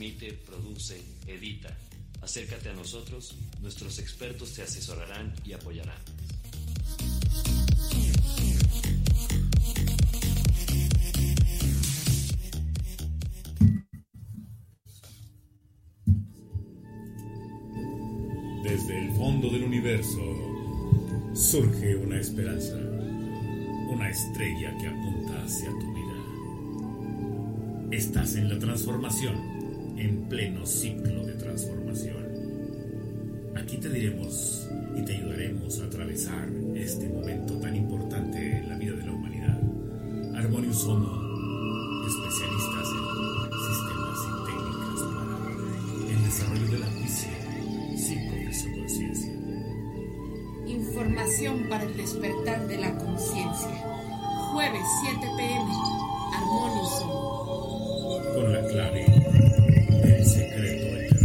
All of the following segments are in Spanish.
transmite, produce, edita. Acércate a nosotros, nuestros expertos te asesorarán y apoyarán. Desde el fondo del universo surge una esperanza, una estrella que apunta hacia tu vida. Estás en la transformación, en pleno ciclo de transformación. Aquí te diremos y te ayudaremos a atravesar este momento tan importante en la vida de la humanidad. Harmonious Homo, especialistas en sistemas y técnicas para el desarrollo de la visión, psicofisioconciencia. Información para el despertar de la conciencia. Jueves 7 p.m. Harmonious Homo. Con la clave del secreto eterno.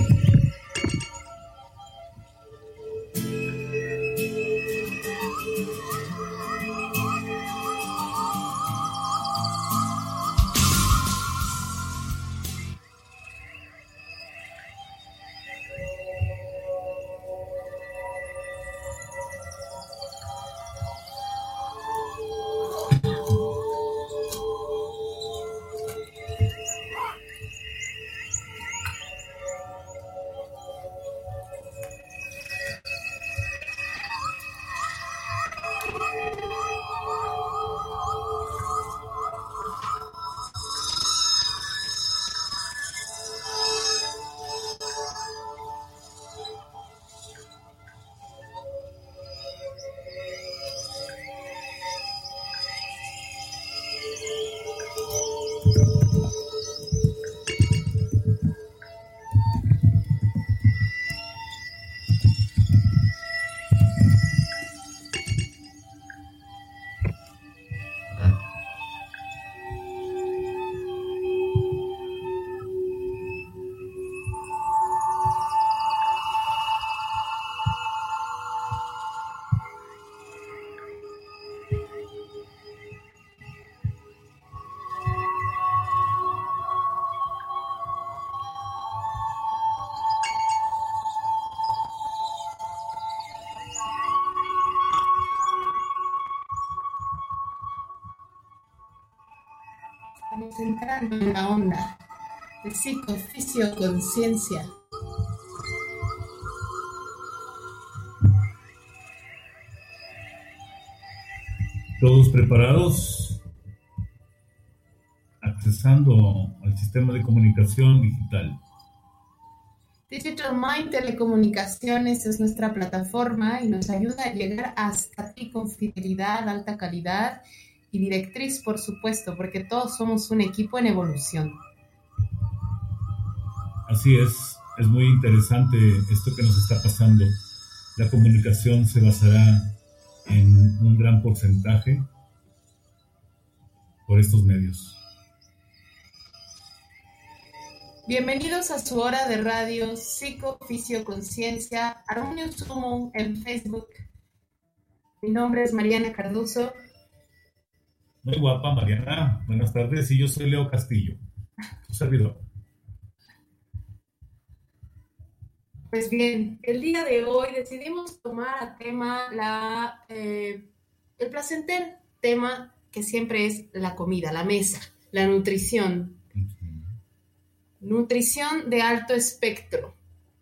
Estamos entrando en la onda de psicofisioconciencia. ¿Todos preparados? Accesando al sistema de comunicación digital. Digital Mind Telecomunicaciones es nuestra plataforma y nos ayuda a llegar hasta ti con fidelidad, alta calidad y directriz, por supuesto, porque todos somos un equipo en evolución. Así es muy interesante esto que nos está pasando. La comunicación se basará en un gran porcentaje por estos medios. Bienvenidos a su hora de radio Psicofisioconciencia, Harmonious Homo en Facebook. Mi nombre es Mariana Cardoso. Muy guapa, Mariana. Buenas tardes, y yo soy Leo Castillo, tu servidor. Pues bien, el día de hoy decidimos tomar a tema el placentero tema que siempre es la comida, la mesa, la nutrición. Nutrición de alto espectro.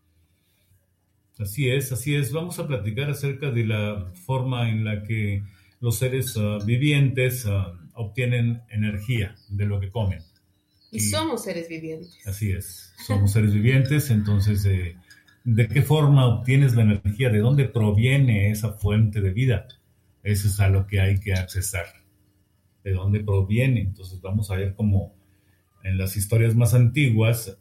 Así es. Vamos a platicar acerca de la forma en la que los seres vivientes obtienen energía de lo que comen. Y somos seres vivientes. Así es, somos seres vivientes, entonces, ¿de qué forma obtienes la energía? ¿De dónde proviene esa fuente de vida? Eso es a lo que hay que accesar. ¿De dónde proviene? Entonces vamos a ver cómo en las historias más antiguas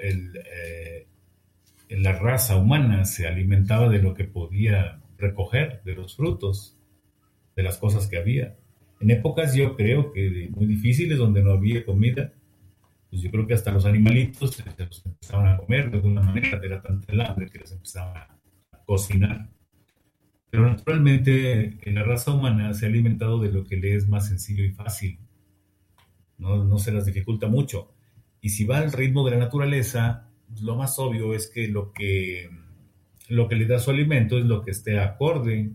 la raza humana se alimentaba de lo que podía recoger, de los frutos, de las cosas que había. En épocas, yo creo que muy difíciles, donde no había comida, pues yo creo que hasta los animalitos se los empezaban a comer de alguna manera. Era tanta el hambre que les empezaban a cocinar. Pero naturalmente la raza humana se ha alimentado de lo que le es más sencillo y fácil. No se las dificulta mucho. Y si va al ritmo de la naturaleza, lo más obvio es que lo que le da su alimento es lo que esté acorde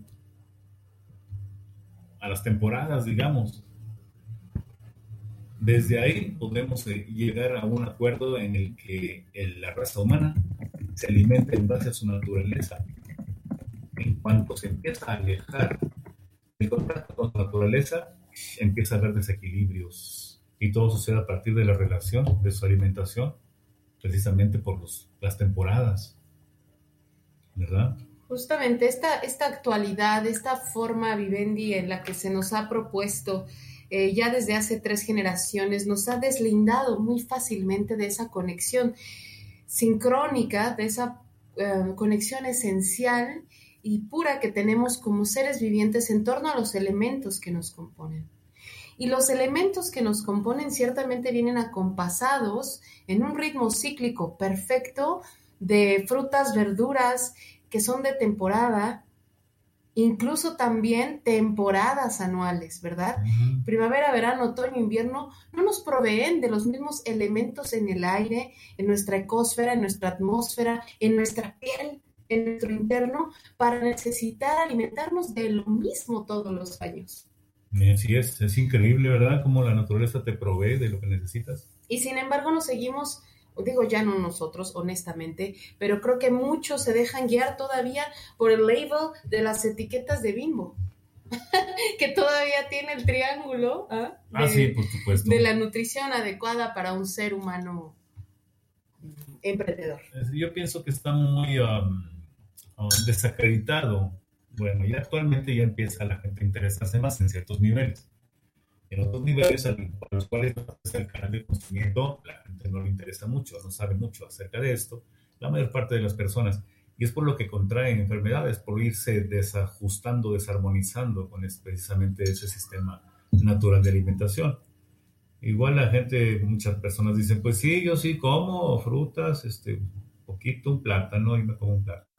a las temporadas, digamos. Desde ahí podemos llegar a un acuerdo en el que la raza humana se alimenta en base a su naturaleza. En cuanto se empieza a alejar del contacto con la naturaleza, empieza a haber desequilibrios. Y todo sucede a partir de la relación de su alimentación, precisamente por las temporadas, ¿verdad? Justamente esta actualidad, esta forma vivendi en la que se nos ha propuesto ya desde hace 3 generaciones, nos ha deslindado muy fácilmente de esa conexión sincrónica, de esa conexión esencial y pura que tenemos como seres vivientes en torno a los elementos que nos componen. Y los elementos que nos componen ciertamente vienen acompasados en un ritmo cíclico perfecto de frutas, verduras que son de temporada, incluso también temporadas anuales, ¿verdad? Uh-huh. Primavera, verano, otoño, invierno no nos proveen de los mismos elementos en el aire, en nuestra ecosfera, en nuestra atmósfera, en nuestra piel, en nuestro interno, para necesitar alimentarnos de lo mismo todos los años. Así es increíble, ¿verdad? Cómo la naturaleza te provee de lo que necesitas. Y sin embargo nos seguimos, digo ya no nosotros, honestamente, pero creo que muchos se dejan guiar todavía por el label de las etiquetas de Bimbo, que todavía tiene el triángulo sí, por supuesto, de la nutrición adecuada para un ser humano emprendedor. Yo pienso que está muy desacreditado. Bueno, y actualmente ya empieza la gente a interesarse más en ciertos niveles. En otros niveles a los cuales el canal de conocimiento, la gente no le interesa mucho, no sabe mucho acerca de esto, la mayor parte de las personas. Y es por lo que contraen enfermedades, por irse desajustando, desarmonizando con precisamente ese sistema natural de alimentación. Igual la gente, muchas personas dicen, pues sí, yo sí como frutas, poquito, un plátano y me como un plátano.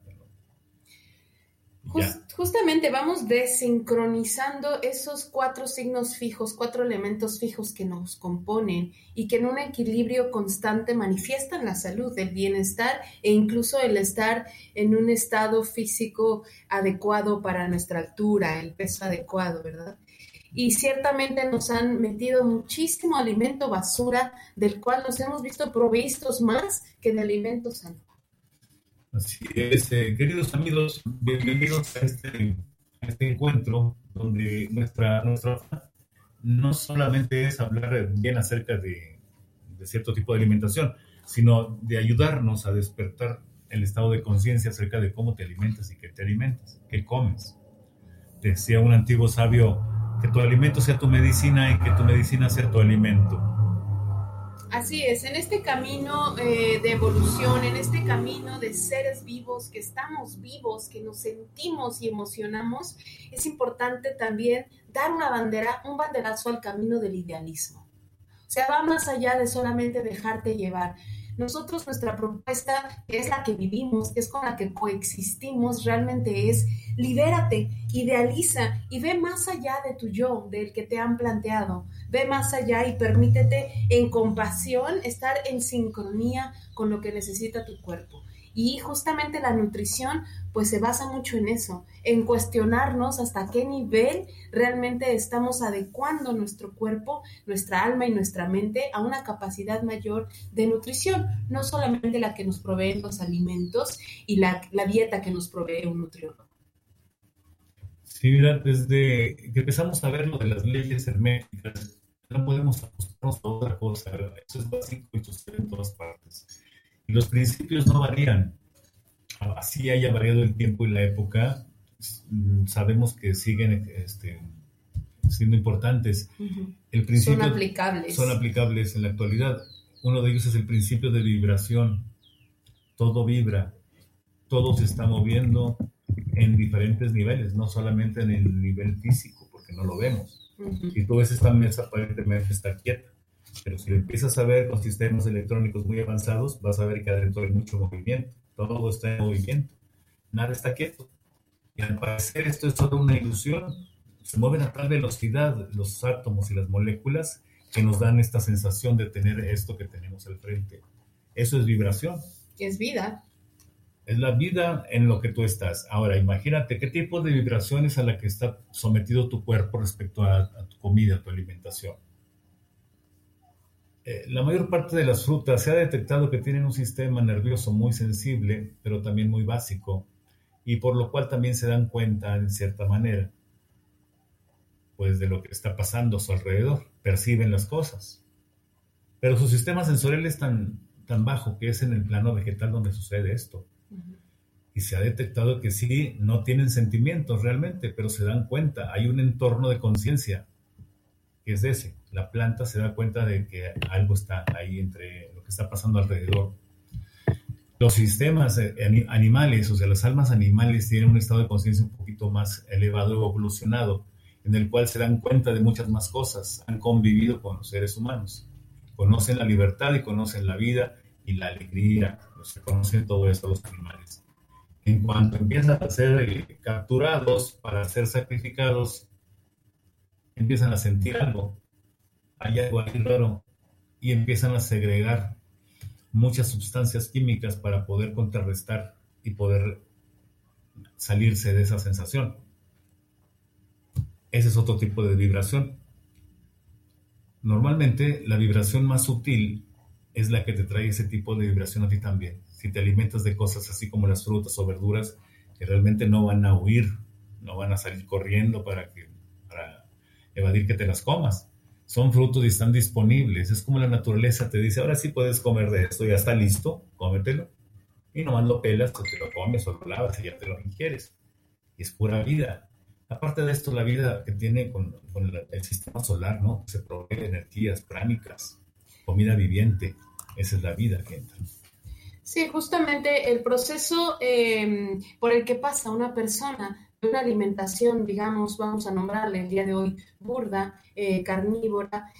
Justamente vamos desincronizando esos 4 signos fijos, 4 elementos fijos que nos componen y que en un equilibrio constante manifiestan la salud, el bienestar e incluso el estar en un estado físico adecuado para nuestra altura, el peso adecuado, ¿verdad? Y ciertamente nos han metido muchísimo alimento basura, del cual nos hemos visto provistos más que de alimentos sanos. Así es, queridos amigos, bienvenidos a este encuentro donde nuestra no solamente es hablar bien acerca de cierto tipo de alimentación, sino de ayudarnos a despertar el estado de conciencia acerca de cómo te alimentas y qué te alimentas, qué comes. Decía un antiguo sabio, que tu alimento sea tu medicina y que tu medicina sea tu alimento. Así es, en este camino de evolución, en este camino de seres vivos, que estamos vivos, que nos sentimos y emocionamos, es importante también dar un banderazo al camino del idealismo. O sea, va más allá de solamente dejarte llevar. Nosotros, nuestra propuesta, que es la que vivimos, que es con la que coexistimos, realmente es libérate, idealiza y ve más allá de tu yo, del que te han planteado. Ve más allá y permítete en compasión estar en sincronía con lo que necesita tu cuerpo. Y justamente la nutrición pues se basa mucho en eso, en cuestionarnos hasta qué nivel realmente estamos adecuando nuestro cuerpo, nuestra alma y nuestra mente a una capacidad mayor de nutrición, no solamente la que nos proveen los alimentos y la dieta que nos provee un nutriólogo. Sí, mira, desde que empezamos a ver lo de las leyes herméticas, no podemos ajustarnos a otra cosa, ¿verdad? Eso es básico y sucede en todas partes. Y los principios no varían. Así haya variado el tiempo y la época, sabemos que siguen siendo importantes. Uh-huh. El principio, son aplicables en la actualidad. Uno de ellos es el principio de vibración. Todo vibra, todo se está moviendo en diferentes niveles, no solamente en el nivel físico, porque no lo vemos. Uh-huh. Si tú ves esta mesa, aparentemente está quieta, pero si empiezas a ver con sistemas electrónicos muy avanzados, vas a ver que adentro hay mucho movimiento, todo está en movimiento, nada está quieto. Y al parecer esto es solo una ilusión, se mueven a tal velocidad los átomos y las moléculas que nos dan esta sensación de tener esto que tenemos al frente. Eso es vibración. Es vida. Es la vida en lo que tú estás. Ahora, imagínate qué tipo de vibraciones a la que está sometido tu cuerpo respecto a tu comida, a tu alimentación. La mayor parte de las frutas se ha detectado que tienen un sistema nervioso muy sensible, pero también muy básico, y por lo cual también se dan cuenta, en cierta manera, pues de lo que está pasando a su alrededor, perciben las cosas. Pero su sistema sensorial es tan bajo que es en el plano vegetal donde sucede esto. Y se ha detectado que sí, no tienen sentimientos realmente, pero se dan cuenta, hay un entorno de conciencia que es ese. La planta se da cuenta de que algo está ahí entre lo que está pasando alrededor. Los sistemas animales, o sea, las almas animales tienen un estado de conciencia un poquito más elevado, evolucionado, en el cual se dan cuenta de muchas más cosas, han convivido con los seres humanos, conocen la libertad y conocen la vida y la alegría, se conocen todo eso los animales. En cuanto empiezan a ser capturados para ser sacrificados, empiezan a sentir algo, hay algo ahí raro, y empiezan a segregar muchas sustancias químicas para poder contrarrestar y poder salirse de esa sensación. Ese es otro tipo de vibración. Normalmente la vibración más sutil es la que te trae ese tipo de vibración a ti también. Si te alimentas de cosas así como las frutas o verduras, que realmente no van a huir, no van a salir corriendo para evadir que te las comas. Son frutos y están disponibles. Es como la naturaleza te dice, ahora sí puedes comer de esto, ya está listo, cómetelo. Y nomás lo pelas o te lo comes o lo lavas y ya te lo ingieres. Y es pura vida. Aparte de esto, la vida que tiene con el sistema solar, ¿no? Se provee de energías pránicas, comida viviente. Esa es la vida que entra. Sí, justamente el proceso por el que pasa una persona de una alimentación, digamos, vamos a nombrarle el día de hoy, burda, carnívora,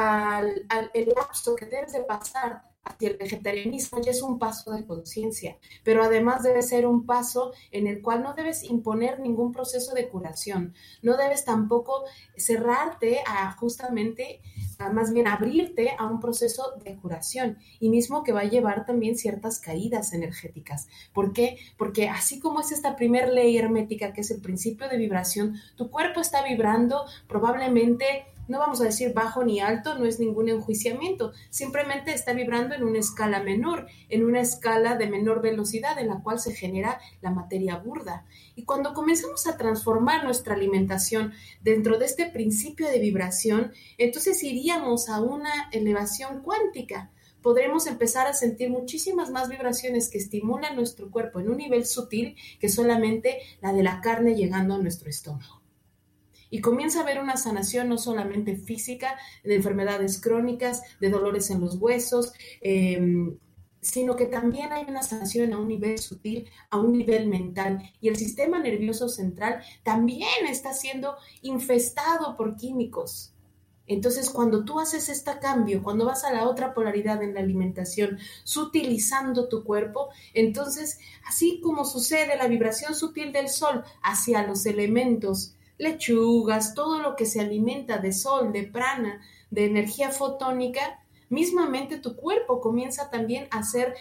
el lapso que debes de pasar hacia el vegetarianismo ya es un paso de conciencia, pero además debe ser un paso en el cual no debes imponer ningún proceso de curación, no debes tampoco cerrarte a justamente, más bien abrirte a un proceso de curación y mismo que va a llevar también ciertas caídas energéticas. ¿Por qué? Porque así como es esta primer ley hermética que es el principio de vibración, tu cuerpo está vibrando probablemente, no vamos a decir bajo ni alto, no es ningún enjuiciamiento, simplemente está vibrando en una escala menor, en una escala de menor velocidad en la cual se genera la materia burda. Y cuando comenzamos a transformar nuestra alimentación dentro de este principio de vibración, entonces iríamos a una elevación cuántica. Podremos empezar a sentir muchísimas más vibraciones que estimulan nuestro cuerpo en un nivel sutil que solamente la de la carne llegando a nuestro estómago. Y comienza a haber una sanación no solamente física, de enfermedades crónicas, de dolores en los huesos, sino que también hay una sanación a un nivel sutil, a un nivel mental. Y el sistema nervioso central también está siendo infestado por químicos. Entonces, cuando tú haces este cambio, cuando vas a la otra polaridad en la alimentación, sutilizando tu cuerpo, entonces, así como sucede la vibración sutil del sol hacia los elementos, lechugas, todo lo que se alimenta de sol, de prana, de energía fotónica, mismamente tu cuerpo comienza también a ser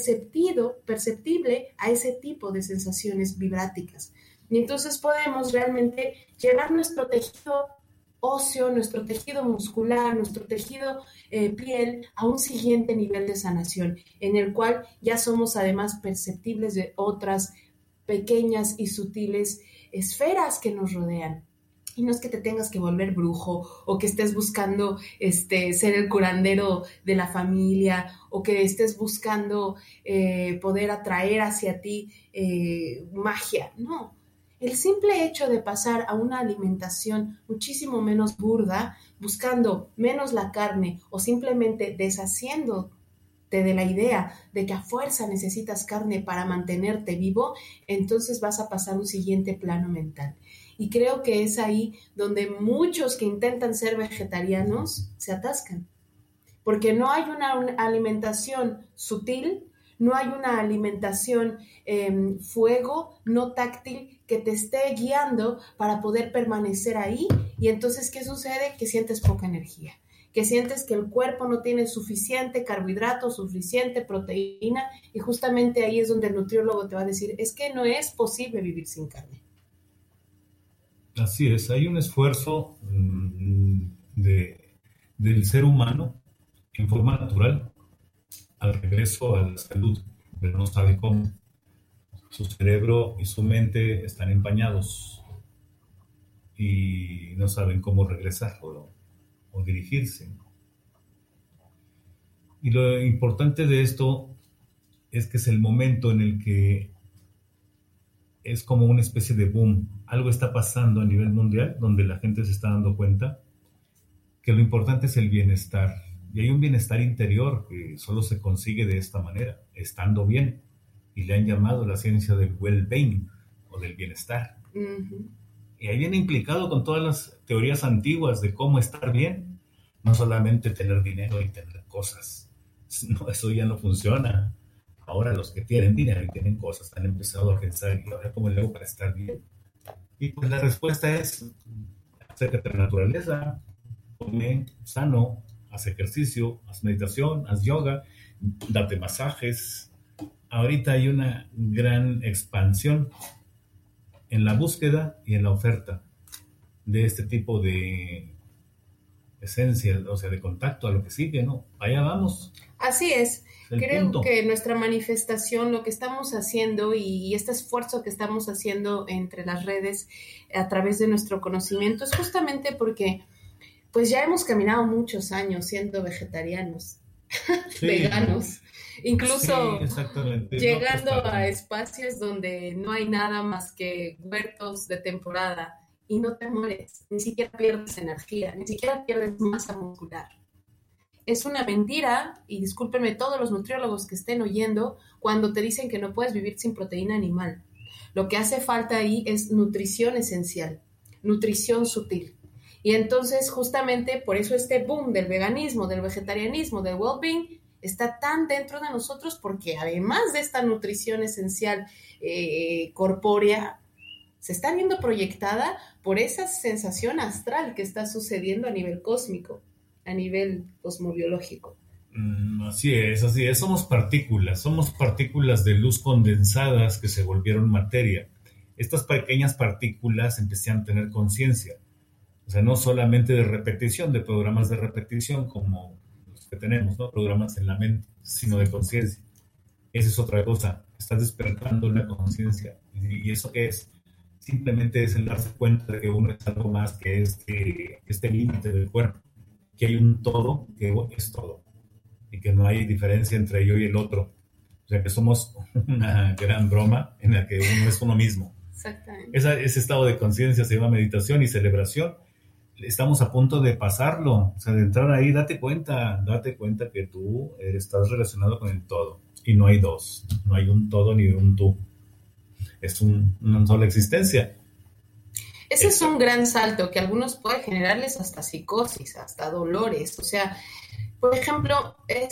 perceptible a ese tipo de sensaciones vibráticas. Y entonces podemos realmente llevar nuestro tejido óseo, nuestro tejido muscular, nuestro tejido piel a un siguiente nivel de sanación, en el cual ya somos además perceptibles de otras pequeñas y sutiles esferas que nos rodean. Y no es que te tengas que volver brujo o que estés buscando ser el curandero de la familia o que estés buscando poder atraer hacia ti magia. No, el simple hecho de pasar a una alimentación muchísimo menos burda, buscando menos la carne o simplemente deshaciendo de la idea de que a fuerza necesitas carne para mantenerte vivo, entonces vas a pasar un siguiente plano mental. Y creo que es ahí donde muchos que intentan ser vegetarianos se atascan. Porque no hay una alimentación sutil, no hay una alimentación fuego, no táctil, que te esté guiando para poder permanecer ahí. Y entonces, ¿qué sucede? Que sientes poca energía. que sientes que el cuerpo no tiene suficiente carbohidrato, suficiente proteína, y justamente ahí es donde el nutriólogo te va a decir, es que no es posible vivir sin carne. Así es, hay un esfuerzo del ser humano en forma natural al regreso a la salud, pero no sabe cómo. Su cerebro y su mente están empañados y no saben cómo regresar o dirigirse. Y lo importante de esto es que es el momento en el que es como una especie de boom. Algo está pasando a nivel mundial donde la gente se está dando cuenta que lo importante es el bienestar. Y hay un bienestar interior que solo se consigue de esta manera, estando bien. Y le han llamado la ciencia del well-being o del bienestar. Uh-huh. Y ahí viene implicado con todas las teorías antiguas de cómo estar bien. No solamente tener dinero y tener cosas. No, eso ya no funciona. Ahora los que tienen dinero y tienen cosas han empezado a pensar, ¿y ahora cómo le hago para estar bien? Y pues la respuesta es, acércate a la naturaleza, come sano, haz ejercicio, haz meditación, haz yoga, date masajes. Ahorita hay una gran expansión en la búsqueda y en la oferta de este tipo de esencia, o sea, de contacto a lo que sigue, ¿no? Allá vamos. Así es. Creo punto. que nuestra manifestación, lo que estamos haciendo y este esfuerzo que estamos haciendo entre las redes a través de nuestro conocimiento es justamente porque pues ya hemos caminado muchos años siendo vegetarianos, Sí, veganos, incluso sí, llegando no, pues, a espacios donde no hay nada más que huertos de temporada y no te mueres, ni siquiera pierdes energía, ni siquiera pierdes masa muscular. Es una mentira, y discúlpenme todos los nutriólogos que estén oyendo, cuando te dicen que no puedes vivir sin proteína animal. Lo que hace falta ahí es nutrición esencial, nutrición sutil. Y entonces, justamente por eso este boom del veganismo, del vegetarianismo, del well-being, está tan dentro de nosotros, porque además de esta nutrición esencial corpórea, se está viendo proyectada por esa sensación astral que está sucediendo a nivel cósmico, a nivel cosmobiológico. Así es. Somos partículas de luz condensadas que se volvieron materia. Estas pequeñas partículas empiezan a tener conciencia. O sea, no solamente de repetición, de programas de repetición como los que tenemos, ¿no? Programas en la mente, sino de conciencia. Esa es otra cosa. Estás despertando la conciencia. ¿Y eso qué es? Simplemente es el darse cuenta de que uno es algo más que este límite del cuerpo. Que hay un todo que es todo. Y que no hay diferencia entre yo y el otro. O sea, que somos una gran broma en la que uno es uno mismo. Exactamente. Ese estado de conciencia se llama meditación y celebración. Estamos a punto de pasarlo, o sea, de entrar ahí, date cuenta que tú estás relacionado con el todo y no hay dos, no hay un todo ni un tú, es una sola existencia. Ese es un gran salto que a algunos puede generarles hasta psicosis, hasta dolores. O sea, por ejemplo,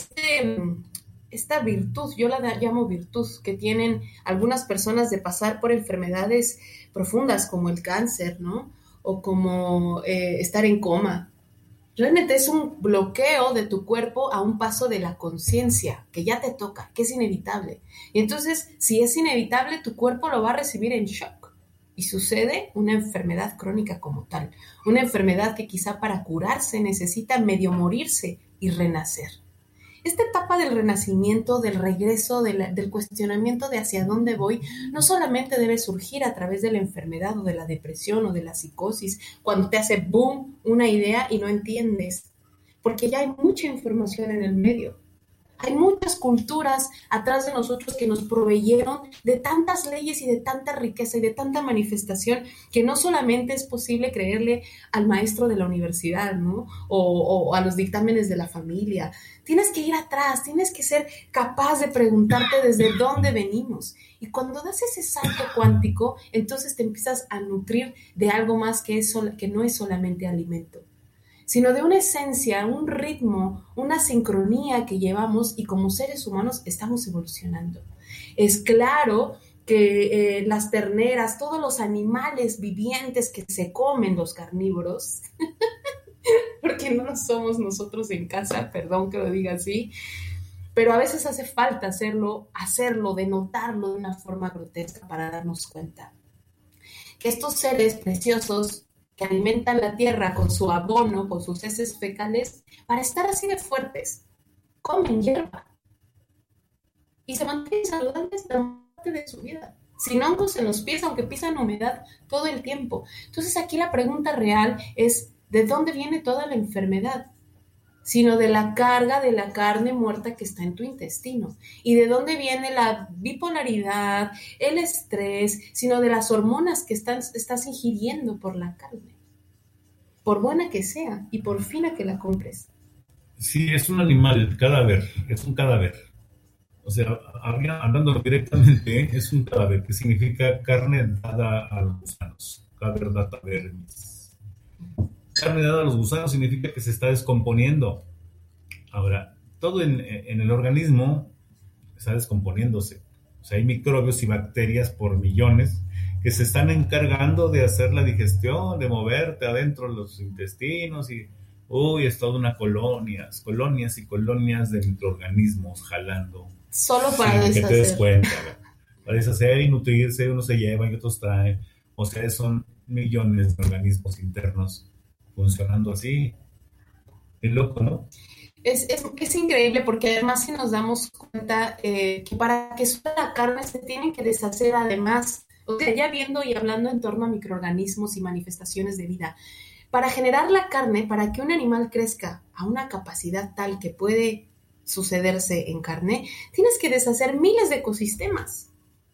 esta virtud, yo la llamo virtud, que tienen algunas personas de pasar por enfermedades profundas como el cáncer, ¿no? O como estar en coma. Realmente es un bloqueo de tu cuerpo a un paso de la conciencia, que ya te toca, que es inevitable. Y entonces, si es inevitable, tu cuerpo lo va a recibir en shock. Y sucede una enfermedad crónica como tal. Una enfermedad que quizá para curarse necesita medio morirse y renacer. Esta etapa del renacimiento, del regreso, del cuestionamiento de hacia dónde voy, no solamente debe surgir a través de la enfermedad o de la depresión o de la psicosis, cuando te hace boom una idea y no entiendes, porque ya hay mucha información en el medio. Hay muchas culturas atrás de nosotros que nos proveyeron de tantas leyes y de tanta riqueza y de tanta manifestación que no solamente es posible creerle al maestro de la universidad, ¿no? O a los dictámenes de la familia. Tienes que ir atrás, tienes que ser capaz de preguntarte desde dónde venimos. Y cuando das ese salto cuántico, entonces te empiezas a nutrir de algo más que no es solamente alimento, sino de una esencia, un ritmo, una sincronía que llevamos y como seres humanos estamos evolucionando. Es claro que las terneras, todos los animales vivientes que se comen los carnívoros, porque porque no lo somos nosotros en casa, perdón que lo diga así, pero a veces hace falta hacerlo, denotarlo de una forma grotesca para darnos cuenta que estos seres preciosos que alimentan la tierra con su abono, con sus heces fecales, para estar así de fuertes, comen hierba y se mantienen saludables la parte de su vida, sin hongos en los pies, aunque pisan humedad todo el tiempo. Entonces aquí la pregunta real es, ¿de dónde viene toda la enfermedad? Sino de la carga de la carne muerta que está en tu intestino. ¿Y de dónde viene la bipolaridad, el estrés? Sino de las hormonas que estás ingiriendo por la carne. Por buena que sea y por fina que la compres. Sí, es un animal, cadáver, es un cadáver. O sea, hablando directamente, es un cadáver, que significa carne dada a los gusanos. Cadáver data vermis. Carne dada a los gusanos significa que se está descomponiendo. Ahora, todo en el organismo está descomponiéndose. O sea, hay microbios y bacterias por millones que se están encargando de hacer la digestión, de moverte adentro de los intestinos y es toda una colonias y colonias de microorganismos jalando. Solo para deshacer. Que te des cuenta, ¿no? Para deshacer y nutrirse, unos se llevan y otros traen. O sea, son millones de organismos internos funcionando así. Es loco, ¿no? Es increíble porque además si nos damos cuenta que para que suba la carne se tienen que deshacer además, o sea, ya viendo y hablando en torno a microorganismos y manifestaciones de vida, para generar la carne, para que un animal crezca a una capacidad tal que puede sucederse en carne, tienes que deshacer miles de ecosistemas.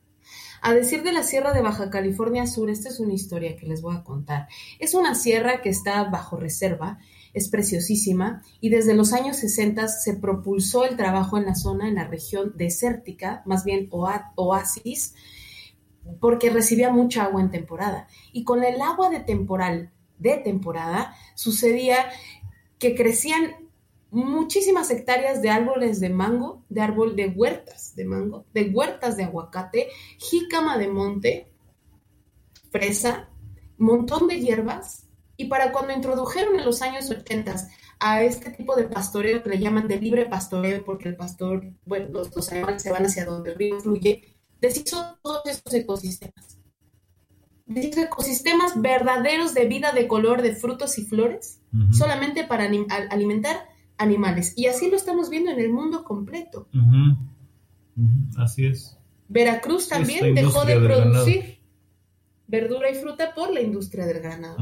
A decir de la Sierra de Baja California Sur, esta es una historia que les voy a contar. Es una sierra que está bajo reserva, es preciosísima y desde los años 60 se propulsó el trabajo en la zona, en la región desértica, más bien oasis, porque recibía mucha agua en temporada. Y con el agua de temporada sucedía que crecían muchísimas hectáreas de árboles de mango, de huertas de mango, de huertas de aguacate, jícama de monte, fresa, montón de hierbas. Y para cuando introdujeron en los años 80 a este tipo de pastoreo que le llaman de libre pastoreo, porque el pastor, bueno, los animales se van hacia donde el río fluye, deshizo todos estos ecosistemas. Deshizo ecosistemas verdaderos de vida, de color, de frutos y flores, solamente para alimentar animales. Y así lo estamos viendo en el mundo completo. Así es. Veracruz también dejó de producir verdura y fruta por la industria del ganado.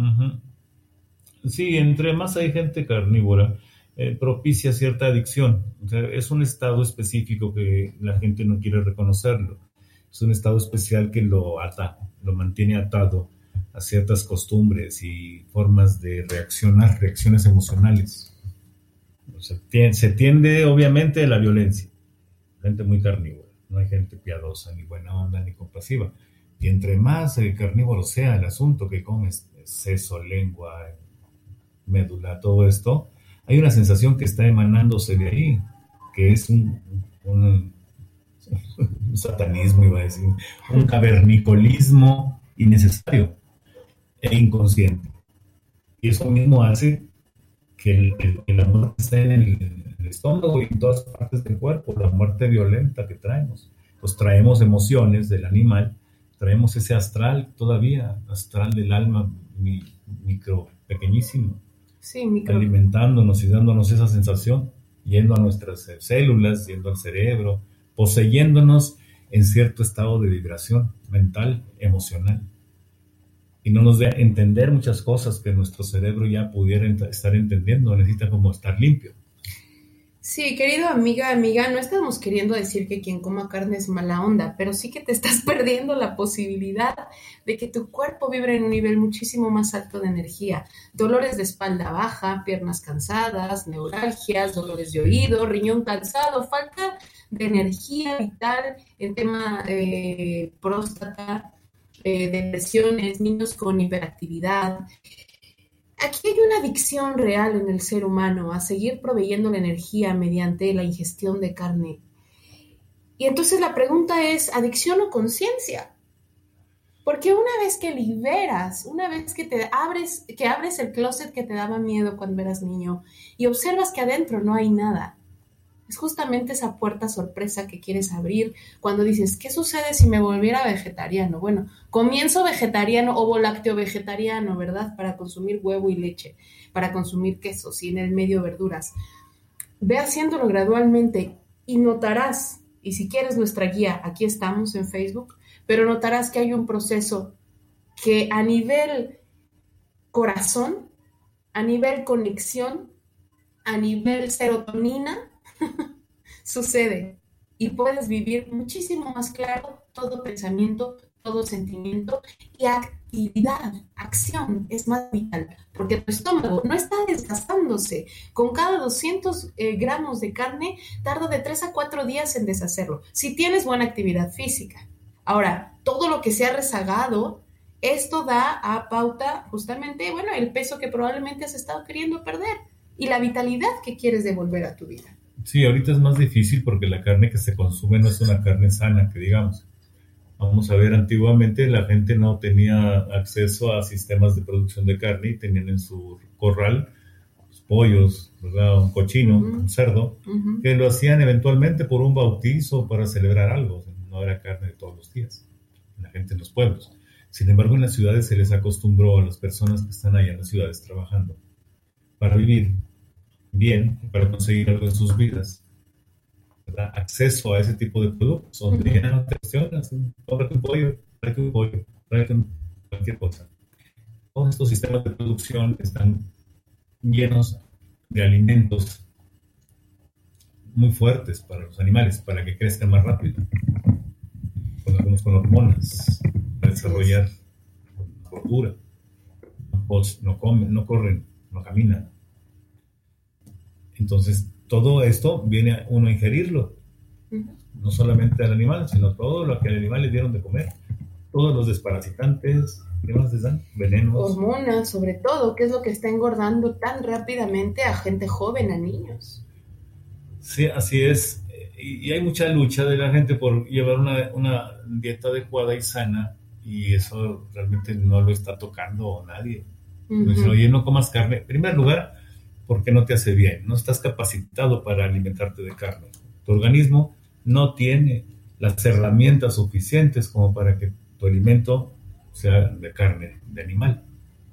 Sí, entre más hay gente carnívora, propicia cierta adicción. O sea, es un estado específico que la gente no quiere reconocerlo. Es un estado especial que lo mantiene atado a ciertas costumbres y formas de reacciones emocionales. O sea, se tiende obviamente a la violencia. Gente muy carnívora. No hay gente piadosa, ni buena onda, ni compasiva. Y entre más carnívoro sea el asunto que comes, seso, lengua, médula, todo esto, hay una sensación que está emanándose de ahí, que es un satanismo, iba a decir, un cavernicolismo innecesario e inconsciente. Y eso mismo hace que la muerte esté en el estómago y en todas partes del cuerpo, la muerte violenta que traemos. Pues traemos emociones del animal, traemos ese astral todavía, astral del alma micro, pequeñísimo, sí, alimentándonos y dándonos esa sensación, yendo a nuestras células, yendo al cerebro, poseyéndonos en cierto estado de vibración mental, emocional. Y no nos da a entender muchas cosas que nuestro cerebro ya pudiera estar entendiendo, necesita como estar limpio. Sí, querido amiga, no estamos queriendo decir que quien coma carne es mala onda, pero sí que te estás perdiendo la posibilidad de que tu cuerpo vibre en un nivel muchísimo más alto de energía. Dolores de espalda baja, piernas cansadas, neuralgias, dolores de oído, riñón cansado, falta de energía vital en tema próstata, depresiones, niños con hiperactividad. Aquí hay una adicción real en el ser humano a seguir proveyendo la energía mediante la ingestión de carne. Y entonces la pregunta es, ¿adicción o conciencia? Porque una vez que liberas, una vez que abres el closet que te daba miedo cuando eras niño y observas que adentro no hay nada, es justamente esa puerta sorpresa que quieres abrir cuando dices, ¿qué sucede si me volviera vegetariano? Bueno, comienzo vegetariano o lácteo vegetariano, ¿verdad? Para consumir huevo y leche, para consumir quesos y en el medio verduras. Ve haciéndolo gradualmente y notarás, y si quieres nuestra guía, aquí estamos en Facebook, pero notarás que hay un proceso que a nivel corazón, a nivel conexión, a nivel serotonina, sucede y puedes vivir muchísimo más claro todo pensamiento, todo sentimiento y actividad, acción es más vital porque tu estómago no está desgastándose. Con cada 200 gramos de carne tarda de 3 a 4 días en deshacerlo, si tienes buena actividad física. Ahora, todo lo que se ha rezagado, esto da a pauta justamente, bueno, el peso que probablemente has estado queriendo perder y la vitalidad que quieres devolver a tu vida. Sí, ahorita es más difícil porque la carne que se consume no es una carne sana, que digamos. Vamos a ver, antiguamente la gente no tenía acceso a sistemas de producción de carne y tenían en su corral pues, pollos, ¿verdad? Un cochino, un cerdo, que lo hacían eventualmente por un bautizo o para celebrar algo. O sea, no era carne de todos los días, la gente en los pueblos. Sin embargo, en las ciudades se les acostumbró a las personas que están allá en las ciudades trabajando para vivir bien, para conseguir algo en sus vidas, ¿verdad? Acceso a ese tipo de productos, donde ya no te cuestionas, cómprate un pollo, tráete cualquier cosa. Todos estos sistemas de producción están llenos de alimentos muy fuertes para los animales, para que crezcan más rápido, con algunos con hormonas, para desarrollar gordura, no comen, no corren, no caminan. Entonces, todo esto viene uno a ingerirlo. No solamente al animal, sino todo lo que al animal le dieron de comer. Todos los desparasitantes, ¿qué más les dan? Venenos. Hormonas, sobre todo, que es lo que está engordando tan rápidamente a gente joven, a niños. Sí, así es. Y hay mucha lucha de la gente por llevar una dieta adecuada y sana, y eso realmente no lo está tocando nadie. Dicen, oye, no comas carne. En primer lugar, porque no te hace bien, no estás capacitado para alimentarte de carne. Tu organismo no tiene las herramientas suficientes como para que tu alimento sea de carne, de animal.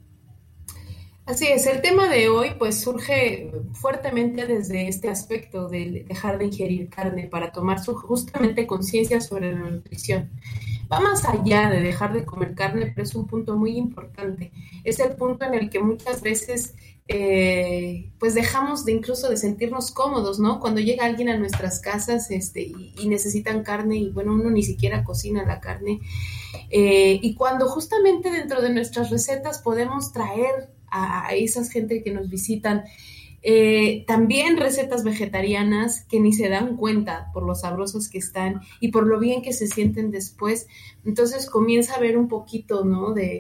Así es, el tema de hoy pues surge fuertemente desde este aspecto de dejar de ingerir carne para tomar justamente conciencia sobre la nutrición. Va más allá de dejar de comer carne, pero es un punto muy importante. Es el punto en el que muchas veces pues dejamos de incluso de sentirnos cómodos, ¿no? Cuando llega alguien a nuestras casas y necesitan carne y bueno, uno ni siquiera cocina la carne. Y cuando justamente dentro de nuestras recetas podemos traer a esas gente que nos visitan también recetas vegetarianas que ni se dan cuenta por lo sabrosas que están y por lo bien que se sienten después. Entonces comienza a haber un poquito, ¿no? de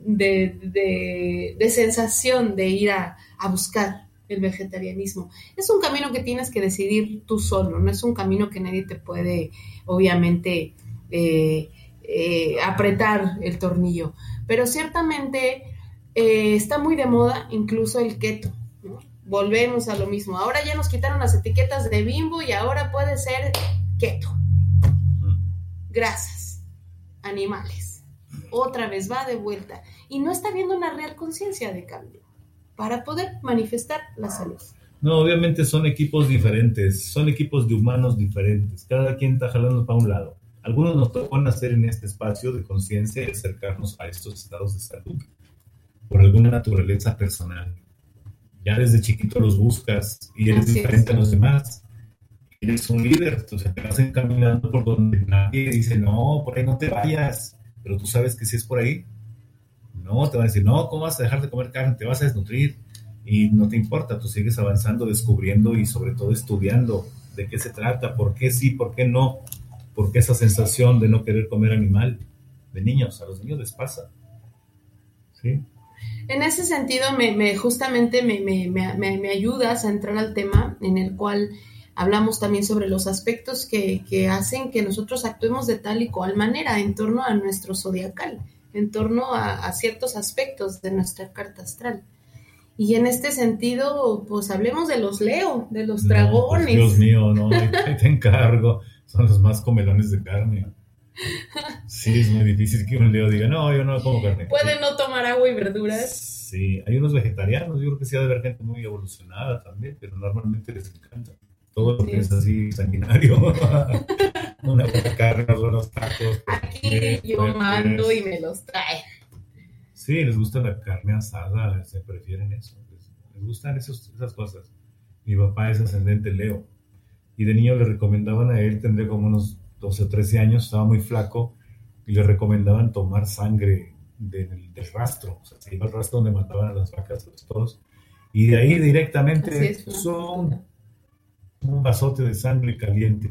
sensación de ir a buscar el vegetarianismo. Es un camino que tienes que decidir tú solo, no es un camino que nadie te puede, obviamente, apretar el tornillo. Pero ciertamente está muy de moda incluso el keto, ¿no? Volvemos a lo mismo. Ahora ya nos quitaron las etiquetas de Bimbo y ahora puede ser keto. Grasas, animales. Otra vez va de vuelta. Y no está habiendo una real conciencia de cambio para poder manifestar la salud. No, obviamente son equipos diferentes, son equipos de humanos diferentes. Cada quien está jalando para un lado. Algunos nos tocó nacer en este espacio de conciencia y acercarnos a estos estados de salud por alguna naturaleza personal. Ya desde chiquito los buscas y eres diferente a los demás. Eres un líder, o sea, te vas encaminando por donde nadie dice, no, por ahí no te vayas, pero tú sabes que si es por ahí, no, te van a decir, no, ¿cómo vas a dejar de comer carne? Te vas a desnutrir y no te importa, tú sigues avanzando, descubriendo y sobre todo estudiando de qué se trata, por qué sí, por qué no, por qué esa sensación de no querer comer animal de niños, a los niños les pasa, ¿sí? En ese sentido, justamente me ayudas a entrar al tema en el cual hablamos también sobre los aspectos que hacen que nosotros actuemos de tal y cual manera en torno a nuestro zodiacal. en torno a ciertos aspectos de nuestra carta astral. Y en este sentido, pues hablemos de los Leo, de los dragones. Pues, Dios mío, no, ahí te encargo. Son los más comelones de carne. Sí, es muy difícil que un Leo diga, no, yo no como carne. ¿Pueden no tomar agua y verduras? Sí, hay unos vegetarianos, yo creo que sí ha de haber gente muy evolucionada también, pero normalmente les encanta. Todo lo que es así sanguinario. Una buena carne, unos buenos tacos. Aquí yo mando y me los trae. Sí, les gusta la carne asada, se prefieren eso. Les gustan esas cosas. Mi papá es ascendente Leo. Y de niño le recomendaban a él, tendría como unos 12 o 13 años, estaba muy flaco, y le recomendaban tomar sangre del rastro. O sea, se iba al rastro donde mataban a las vacas, a los toros. Y de ahí directamente un vasote de sangre caliente.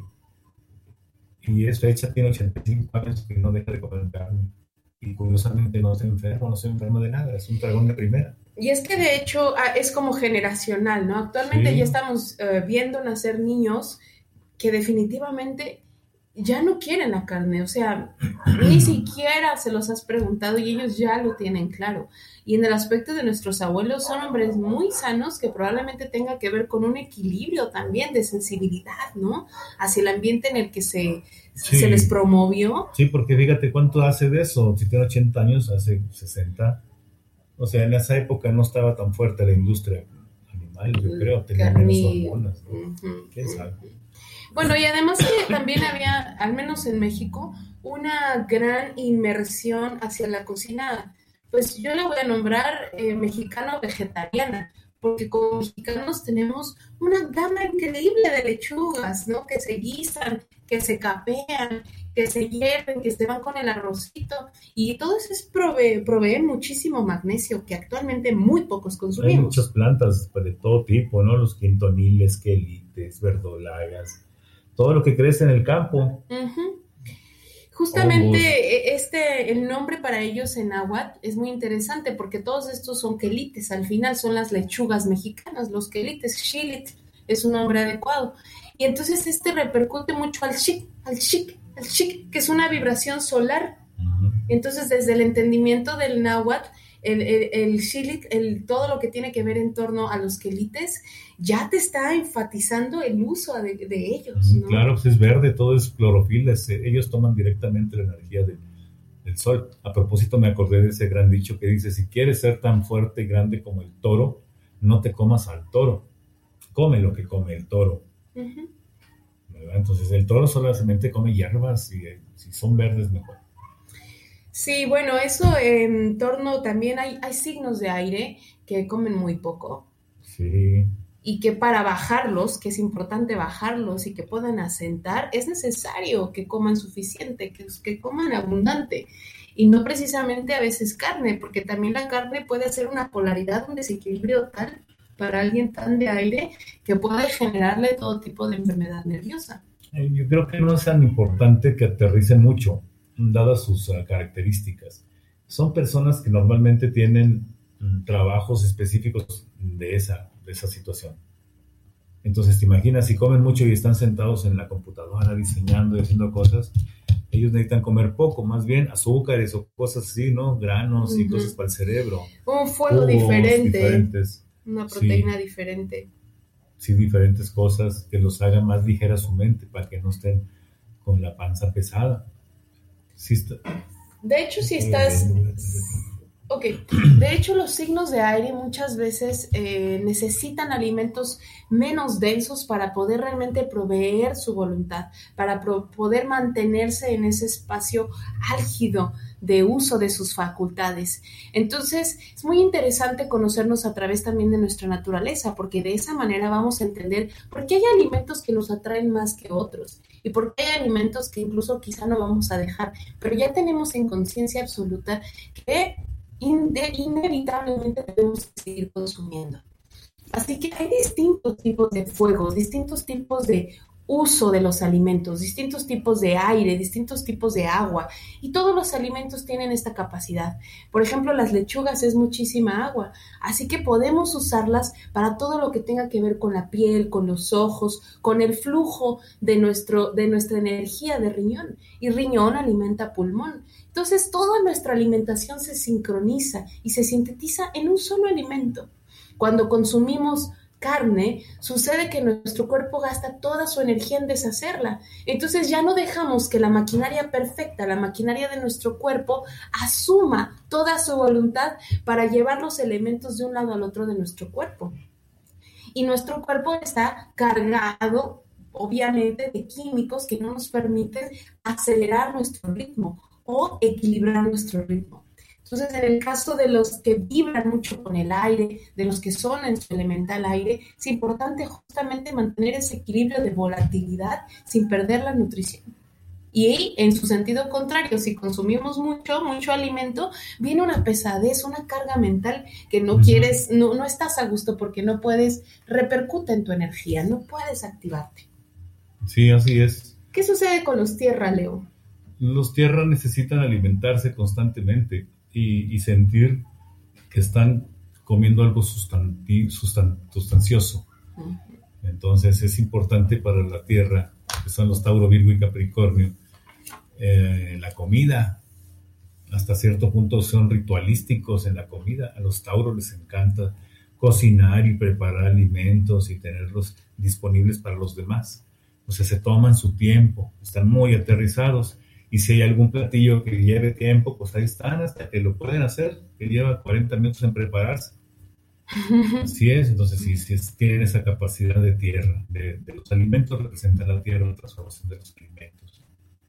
Y es fecha, tiene 85 años que no deja de comer carne. Y curiosamente no se enferma de nada, es un dragón de primera. Y es que de hecho es como generacional, ¿no? Actualmente ya estamos viendo nacer niños que definitivamente ya no quieren la carne, o sea, ni siquiera se los has preguntado y ellos ya lo tienen claro. Y en el aspecto de nuestros abuelos, son hombres muy sanos que probablemente tenga que ver con un equilibrio también de sensibilidad, ¿no? Hacia el ambiente en el que se les promovió. Sí, porque fíjate cuánto hace de eso. Si tiene 80 años, hace 60. O sea, en esa época no estaba tan fuerte la industria animal, yo creo, tenía menos hormonas, ¿no? ¿Quién sabe? Bueno, y además que también había, al menos en México, una gran inmersión hacia la cocina, pues yo la voy a nombrar mexicano-vegetariana, porque como mexicanos tenemos una gama increíble de lechugas, ¿no? Que se guisan, que se capean, que se hierven, que se van con el arrocito, y todo eso provee muchísimo magnesio que actualmente muy pocos consumimos. Hay muchas plantas de todo tipo, ¿no? Los quintoniles, quelites, verdolagas, todo lo que crece en el campo. Uh-huh. Justamente el nombre para ellos en náhuatl es muy interesante porque todos estos son quelites, al final son las lechugas mexicanas, los quelites, xilit es un nombre adecuado. Y entonces repercute mucho al chic, que es una vibración solar. Uh-huh. Entonces, desde el entendimiento del náhuatl, el xilit, todo lo que tiene que ver en torno a los quelites, ya te está enfatizando el uso de ellos, ¿no? Claro, pues es verde, todo es clorofila, ellos toman directamente la energía del sol. A propósito, me acordé de ese gran dicho que dice, si quieres ser tan fuerte y grande como el toro, no te comas al toro, come lo que come el toro. Uh-huh. ¿Verdad? Entonces, el toro solamente come hierbas y si son verdes, mejor. Sí, bueno, eso en torno también hay signos de aire que comen muy poco. Sí. Y que para bajarlos, que es importante bajarlos y que puedan asentar, es necesario que coman suficiente, que coman abundante. Y no precisamente a veces carne, porque también la carne puede hacer una polaridad, un desequilibrio tal para alguien tan de aire que puede generarle todo tipo de enfermedad nerviosa. Yo creo que no es tan importante que aterricen mucho, dadas sus características. Son personas que normalmente tienen trabajos específicos de esa situación. Entonces, te imaginas, si comen mucho y están sentados en la computadora diseñando y haciendo cosas, ellos necesitan comer poco, más bien azúcares o cosas así, ¿no? Granos y cosas para el cerebro. Un fuego diferentes. Una proteína diferente. Sí, diferentes cosas que los hagan más ligera su mente para que no estén con la panza pesada. Sí de hecho, si estás... Ok, de hecho los signos de aire muchas veces necesitan alimentos menos densos para poder realmente proveer su voluntad, para poder mantenerse en ese espacio álgido de uso de sus facultades. Entonces, es muy interesante conocernos a través también de nuestra naturaleza, porque de esa manera vamos a entender por qué hay alimentos que nos atraen más que otros y por qué hay alimentos que incluso quizá no vamos a dejar, pero ya tenemos en conciencia absoluta que inevitablemente debemos seguir consumiendo. Así que hay distintos tipos de fuegos, distintos tipos de uso de los alimentos, distintos tipos de aire, distintos tipos de agua, y todos los alimentos tienen esta capacidad. Por ejemplo, las lechugas es muchísima agua, así que podemos usarlas para todo lo que tenga que ver con la piel, con los ojos, con el flujo de nuestra energía de riñón, y riñón alimenta pulmón. Entonces, toda nuestra alimentación se sincroniza y se sintetiza en un solo alimento. Cuando consumimos carne, sucede que nuestro cuerpo gasta toda su energía en deshacerla. Entonces ya no dejamos que la maquinaria perfecta, la maquinaria de nuestro cuerpo, asuma toda su voluntad para llevar los elementos de un lado al otro de nuestro cuerpo. Y nuestro cuerpo está cargado, obviamente, de químicos que no nos permiten acelerar nuestro ritmo o equilibrar nuestro ritmo. Entonces, en el caso de los que vibran mucho con el aire, de los que son en su elemental aire, es importante justamente mantener ese equilibrio de volatilidad sin perder la nutrición. Y en su sentido contrario, si consumimos mucho alimento, viene una pesadez, una carga mental que no quieres, no estás a gusto porque no puedes, repercute en tu energía, no puedes activarte. Sí, así es. ¿Qué sucede con los tierra, Leo? Los tierra necesitan alimentarse constantemente y sentir que están comiendo algo sustancioso. Entonces es importante para la tierra, que son los Tauro, Virgo y Capricornio, la comida. Hasta cierto punto son ritualísticos en la comida. A los Tauros les encanta cocinar y preparar alimentos y tenerlos disponibles para los demás. O sea, se toman su tiempo, están muy aterrizados. Y si hay algún platillo que lleve tiempo, pues ahí están hasta que lo pueden hacer, que lleva 40 minutos en prepararse. Así es, entonces si tienen esa capacidad de tierra, de los alimentos representan la tierra, la transformación de los alimentos.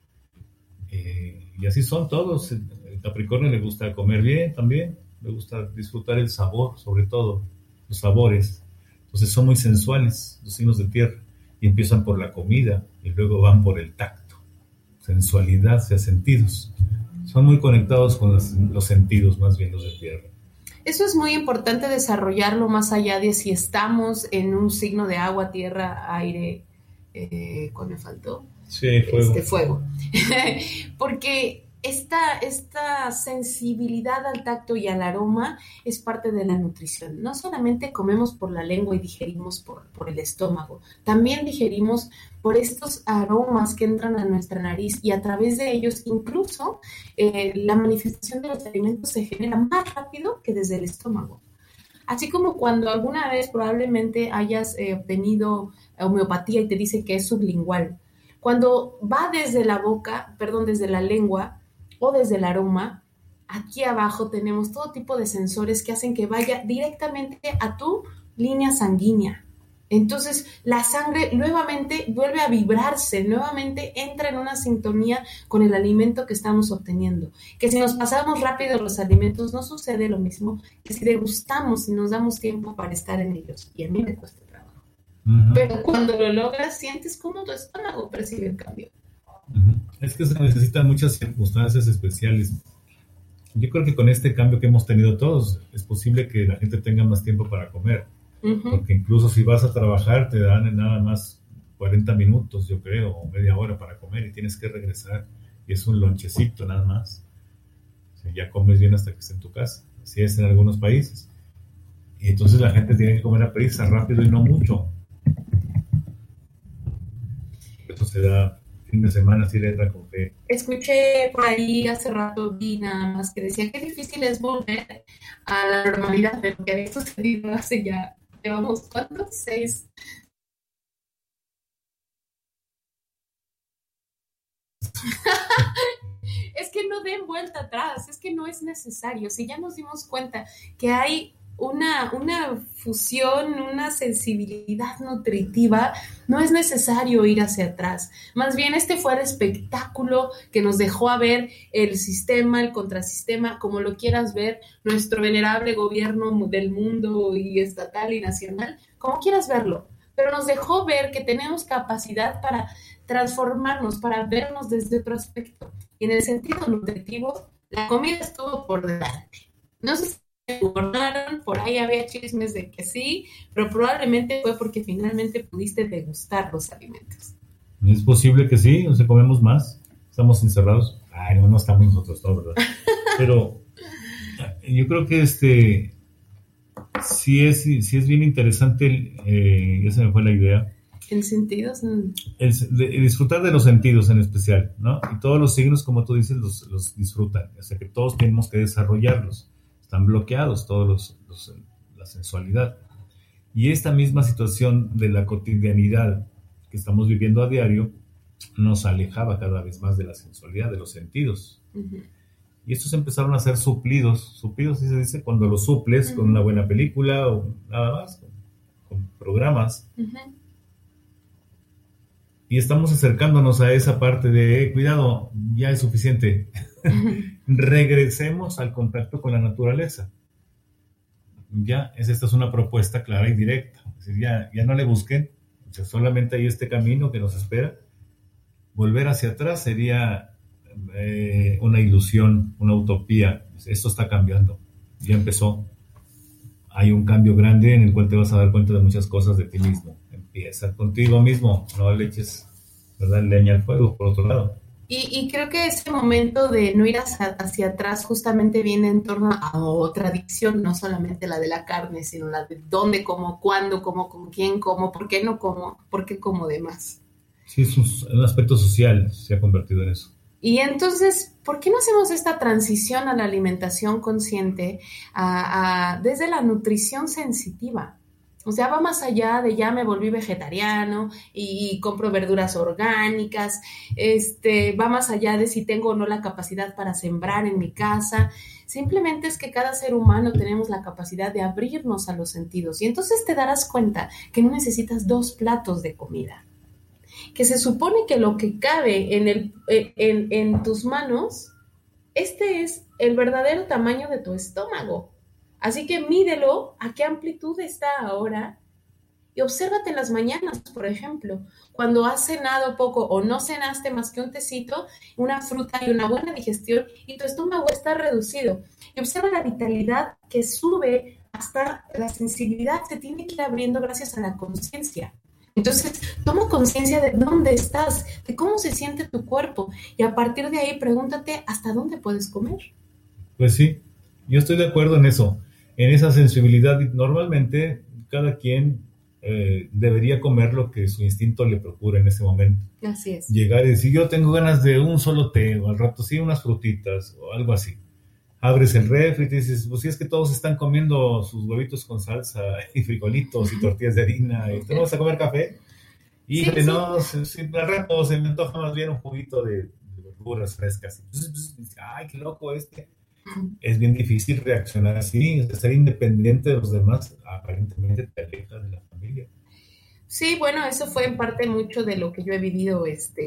Y así son todos. El Capricornio le gusta comer bien también, le gusta disfrutar el sabor, sobre todo, los sabores. Entonces son muy sensuales los signos de tierra y empiezan por la comida y luego van por el tacto. Sensualidad, sea sentidos. Son muy conectados con los sentidos, más bien los de tierra. Eso es muy importante desarrollarlo más allá de si estamos en un signo de agua, tierra, aire, ¿cuál me faltó? Sí, fuego. Fuego. Porque esta sensibilidad al tacto y al aroma es parte de la nutrición. No solamente comemos por la lengua y digerimos por el estómago, también digerimos por estos aromas que entran a nuestra nariz y a través de ellos incluso la manifestación de los alimentos se genera más rápido que desde el estómago. Así como cuando alguna vez probablemente hayas obtenido homeopatía y te dice que es sublingual. Cuando va desde desde la lengua o desde el aroma, aquí abajo tenemos todo tipo de sensores que hacen que vaya directamente a tu línea sanguínea. Entonces, la sangre nuevamente vuelve a vibrarse, nuevamente entra en una sintonía con el alimento que estamos obteniendo. Que si nos pasamos rápido los alimentos, no sucede lo mismo que si degustamos y nos damos tiempo para estar en ellos. Y a mí me cuesta trabajo. Pero cuando lo logras, sientes cómo tu estómago percibe el cambio. Es que se necesitan muchas circunstancias especiales. Yo creo que con este cambio que hemos tenido todos, es posible que la gente tenga más tiempo para comer. Porque incluso si vas a trabajar, te dan nada más 40 minutos, yo creo, o media hora para comer y tienes que regresar. Y es un lonchecito nada más. O sea, ya comes bien hasta que estés en tu casa. Así es en algunos países. Y entonces la gente tiene que comer a prisa, rápido y no mucho. Eso se da fin de semana, sí le entra con fe. Escuché por ahí hace rato, vi nada más que decía que difícil es volver a la normalidad de lo que había sucedido hace ya, llevamos, ¿cuántos? 6. Es que no den vuelta atrás, es que no es necesario. Si ya nos dimos cuenta que hay una fusión, una sensibilidad nutritiva, no es necesario ir hacia atrás. Más bien este fue el espectáculo que nos dejó a ver el sistema, el contrasistema, como lo quieras ver, nuestro venerable gobierno del mundo y estatal y nacional, como quieras verlo. Pero nos dejó ver que tenemos capacidad para transformarnos, para vernos desde otro aspecto. Y en el sentido nutritivo, la comida estuvo por delante. No sé si engordaron, por ahí había chismes de que sí, pero probablemente fue porque finalmente pudiste degustar los alimentos. Es posible que sí, o sea, comemos más, estamos encerrados. Ay, no estamos nosotros, no, ¿verdad? Pero yo creo que sí es bien interesante, ya se me fue la idea. ¿En sentidos? Disfrutar de los sentidos en especial, ¿no? Y todos los signos, como tú dices, los disfrutan. O sea que todos tenemos que desarrollarlos. Están bloqueados todos la sensualidad. Y esta misma situación de la cotidianidad que estamos viviendo a diario nos alejaba cada vez más de la sensualidad, de los sentidos. Uh-huh. Y estos empezaron a ser suplidos, así se dice, cuando los suples con una buena película o nada más, con programas. Uh-huh. Y estamos acercándonos a esa parte de, cuidado, ya es suficiente. Regresemos al contacto con la naturaleza. Esta es una propuesta clara y directa. Es decir, ya no le busquen, o sea, solamente hay este camino que nos espera. Volver hacia atrás sería una ilusión, una utopía. Esto está cambiando, ya empezó. Hay un cambio grande en el cual te vas a dar cuenta de muchas cosas de ti mismo. Empieza contigo mismo, no le eches, ¿verdad?, leña al fuego, por otro lado. Y creo que ese momento de no ir hacia atrás justamente viene en torno a otra adicción, no solamente la de la carne, sino la de dónde como, cuándo como, con quién como, por qué no como, por qué como de más. Sí, es un aspecto social, se ha convertido en eso. Y entonces, ¿por qué no hacemos esta transición a la alimentación consciente desde la nutrición sensitiva? O sea, va más allá de ya me volví vegetariano y compro verduras orgánicas, va más allá de si tengo o no la capacidad para sembrar en mi casa. Simplemente es que cada ser humano tenemos la capacidad de abrirnos a los sentidos y entonces te darás cuenta que no necesitas 2 platos de comida. Que se supone que lo que cabe en tus manos, es el verdadero tamaño de tu estómago. Así que mídelo a qué amplitud está ahora y obsérvate en las mañanas, por ejemplo, cuando has cenado poco o no cenaste más que un tecito, una fruta y una buena digestión y tu estómago está reducido. Y observa la vitalidad que sube hasta la sensibilidad, se tiene que ir abriendo gracias a la conciencia. Entonces, toma conciencia de dónde estás, de cómo se siente tu cuerpo y a partir de ahí pregúntate hasta dónde puedes comer. Pues sí, yo estoy de acuerdo en eso, en esa sensibilidad. Normalmente cada quien debería comer lo que su instinto le procura en ese momento. Así es. Llegar y decir, yo tengo ganas de un solo té, o al rato sí unas frutitas, o algo así. Abres el refri y te dices, pues si es que todos están comiendo sus huevitos con salsa y frijolitos y tortillas de harina, ¿y tú no vas a comer café? Y sí, no, sí, al rato se me antoja más bien un juguito de verduras frescas. Entonces, ay, qué loco Es bien difícil reaccionar así, ser independiente de los demás, aparentemente te aleja de la familia. Sí, bueno, eso fue en parte mucho de lo que yo he vivido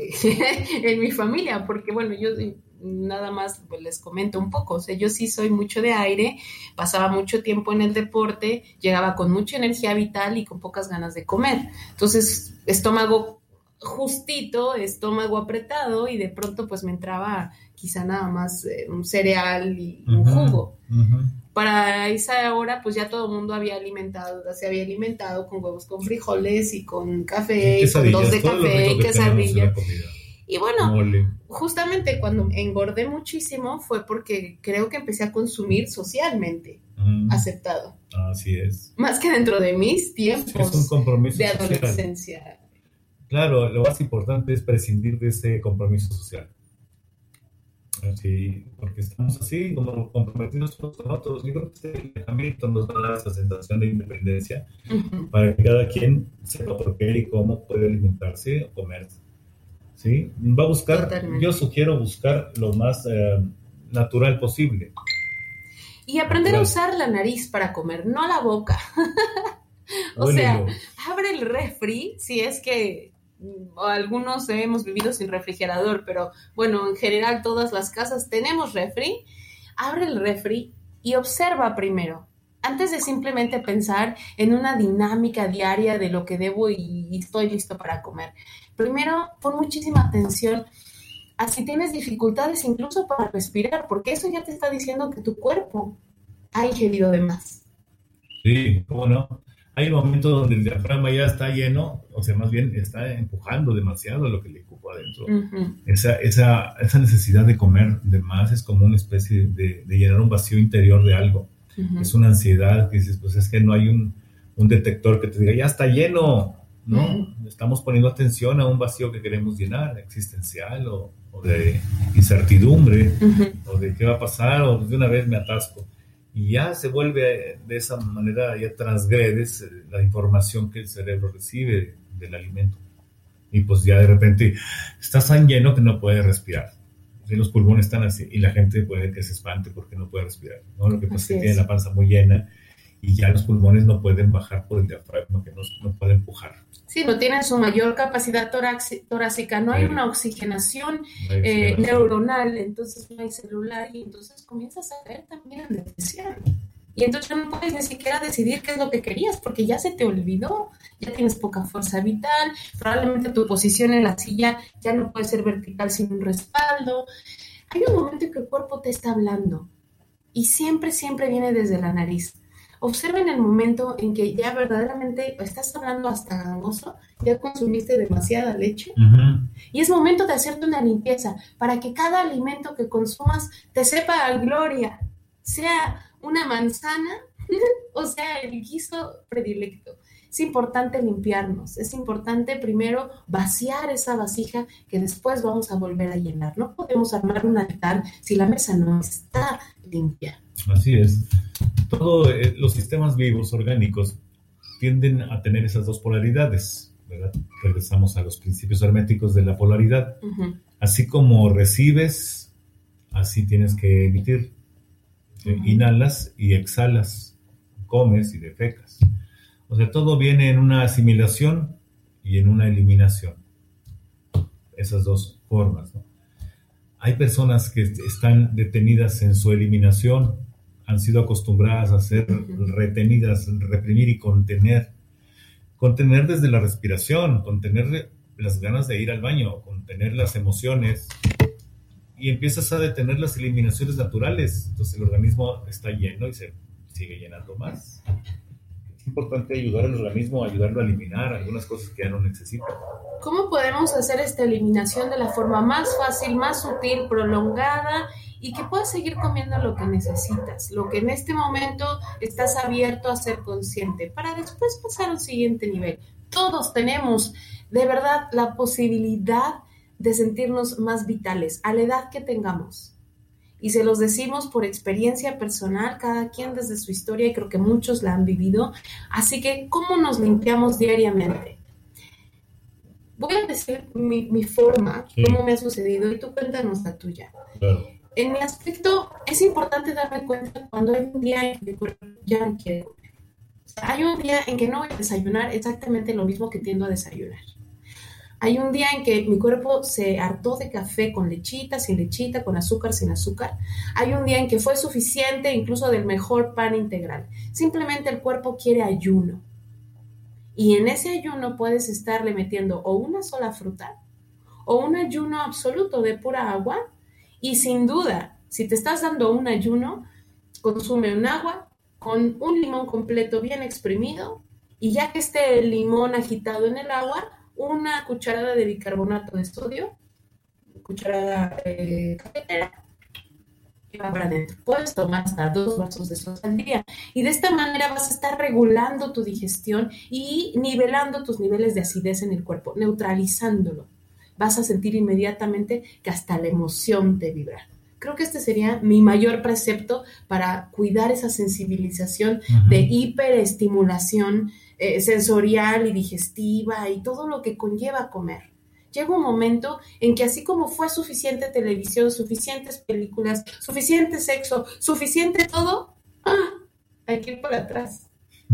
en mi familia, porque bueno, yo nada más pues, les comento un poco, o sea, yo sí soy mucho de aire, pasaba mucho tiempo en el deporte, llegaba con mucha energía vital y con pocas ganas de comer, entonces estómago justito, estómago apretado y de pronto pues me entraba quizá nada más un cereal y un jugo. Para esa hora pues ya todo el mundo se había alimentado con huevos con frijoles y con café, y con 2 de café y quesadilla. Y bueno, justamente cuando engordé muchísimo fue porque creo que empecé a consumir socialmente aceptado. Así es. Más que dentro de mis tiempos es un compromiso de adolescencia. Social. Claro, lo más importante es prescindir de ese compromiso social. Sí, porque estamos así, como comprometidos unos con otros. Yo creo que este alejamiento nos da esa sensación de independencia para que cada quien sepa por qué y cómo puede alimentarse o comerse. ¿Sí? Va a buscar, totalmente. Yo sugiero buscar lo más natural posible. Y aprender a usar la nariz para comer, no la boca. O sea, abre el refri, si es que algunos hemos vivido sin refrigerador, pero bueno, en general todas las casas tenemos refri. Abre el refri y observa primero, antes de simplemente pensar en una dinámica diaria de lo que debo y estoy listo para comer. Primero, pon muchísima atención a si tienes dificultades incluso para respirar, porque eso ya te está diciendo que tu cuerpo ha ingerido de más. Sí, ¿cómo no? hay un momento donde el diafragma ya está lleno, o sea, más bien está empujando demasiado lo que le cupo adentro. Ujú. Esa necesidad de comer de más es como una especie de llenar un vacío interior de algo. Ujú. Es una ansiedad que dices, pues es que no hay un detector que te diga, ya está lleno, ¿no? Estamos poniendo atención a un vacío que queremos llenar, existencial o de incertidumbre, o de qué va a pasar, o de una vez me atasco. Y ya se vuelve de esa manera, ya transgredes la información que el cerebro recibe del alimento. Y pues ya de repente estás tan lleno que no puedes respirar. Y los pulmones están así, y la gente puede que se espante porque no puede respirar, ¿no? Lo que pasa es que tiene la panza muy llena y ya los pulmones no pueden bajar por el diafragma, que no pueden empujar. Sí, no tienen su mayor capacidad torácica, no hay una oxigenación Hay neuronal, entonces no hay celular y entonces comienzas a caer también en depresión. Y entonces no puedes ni siquiera decidir qué es lo que querías porque ya se te olvidó, ya tienes poca fuerza vital, probablemente tu posición en la silla ya no puede ser vertical sin un respaldo. Hay un momento en que el cuerpo te está hablando y siempre viene desde la nariz. Observen el momento en que ya verdaderamente estás hablando hasta gangoso, ya consumiste demasiada leche y es momento de hacerte una limpieza para que cada alimento que consumas te sepa a gloria, sea una manzana o sea el guiso predilecto. Es importante limpiarnos, es importante primero vaciar esa vasija que después vamos a volver a llenar. No podemos armar un altar si la mesa no está limpia. Así es. Todos los sistemas vivos orgánicos tienden a tener esas dos polaridades, ¿verdad? Regresamos a los principios herméticos de la polaridad. Así como recibes, así tienes que emitir. Inhalas y exhalas, comes y defecas. O sea, todo viene en una asimilación y en una eliminación. Esas dos formas, ¿no? Hay personas que están detenidas en su eliminación, han sido acostumbradas a ser retenidas, reprimir y contener. Contener desde la respiración, contener las ganas de ir al baño, contener las emociones, y empiezas a detener las eliminaciones naturales. Entonces el organismo está lleno y se sigue llenando más. Es importante ayudar al organismo, ayudarlo a eliminar algunas cosas que ya no necesita. ¿Cómo podemos hacer esta eliminación de la forma más fácil, más sutil, prolongada y que puedas seguir comiendo lo que necesitas, lo que en este momento estás abierto a ser consciente, para después pasar a un siguiente nivel? Todos tenemos de verdad la posibilidad de sentirnos más vitales a la edad que tengamos. Y se los decimos por experiencia personal, cada quien desde su historia, y creo que muchos la han vivido. Así que, ¿cómo nos limpiamos diariamente? Voy a decir mi forma, cómo me ha sucedido, y tú cuéntanos la tuya. Claro. En mi aspecto, es importante darme cuenta cuando hay un día en que mi cuerpo ya no quiere comer. O sea, hay un día en que no voy a desayunar exactamente lo mismo que tiendo a desayunar. Hay un día en que mi cuerpo se hartó de café con lechita, sin lechita, con azúcar, sin azúcar. Hay un día en que fue suficiente incluso del mejor pan integral. Simplemente el cuerpo quiere ayuno. Y en ese ayuno puedes estarle metiendo o una sola fruta o un ayuno absoluto de pura agua. Y sin duda, si te estás dando un ayuno, consume un agua con un limón completo bien exprimido y ya que esté el limón agitado en el agua, una cucharada de bicarbonato de sodio, cucharada cafetera, y va para adentro. Puedes tomar hasta 2 vasos de soda al día. Y de esta manera vas a estar regulando tu digestión y nivelando tus niveles de acidez en el cuerpo, neutralizándolo. Vas a sentir inmediatamente que hasta la emoción te vibra. Creo que este sería mi mayor precepto para cuidar esa sensibilización de hiperestimulación sensorial y digestiva y todo lo que conlleva comer. Llega un momento en que así como fue suficiente televisión, suficientes películas, suficiente sexo, suficiente todo, hay que ir por atrás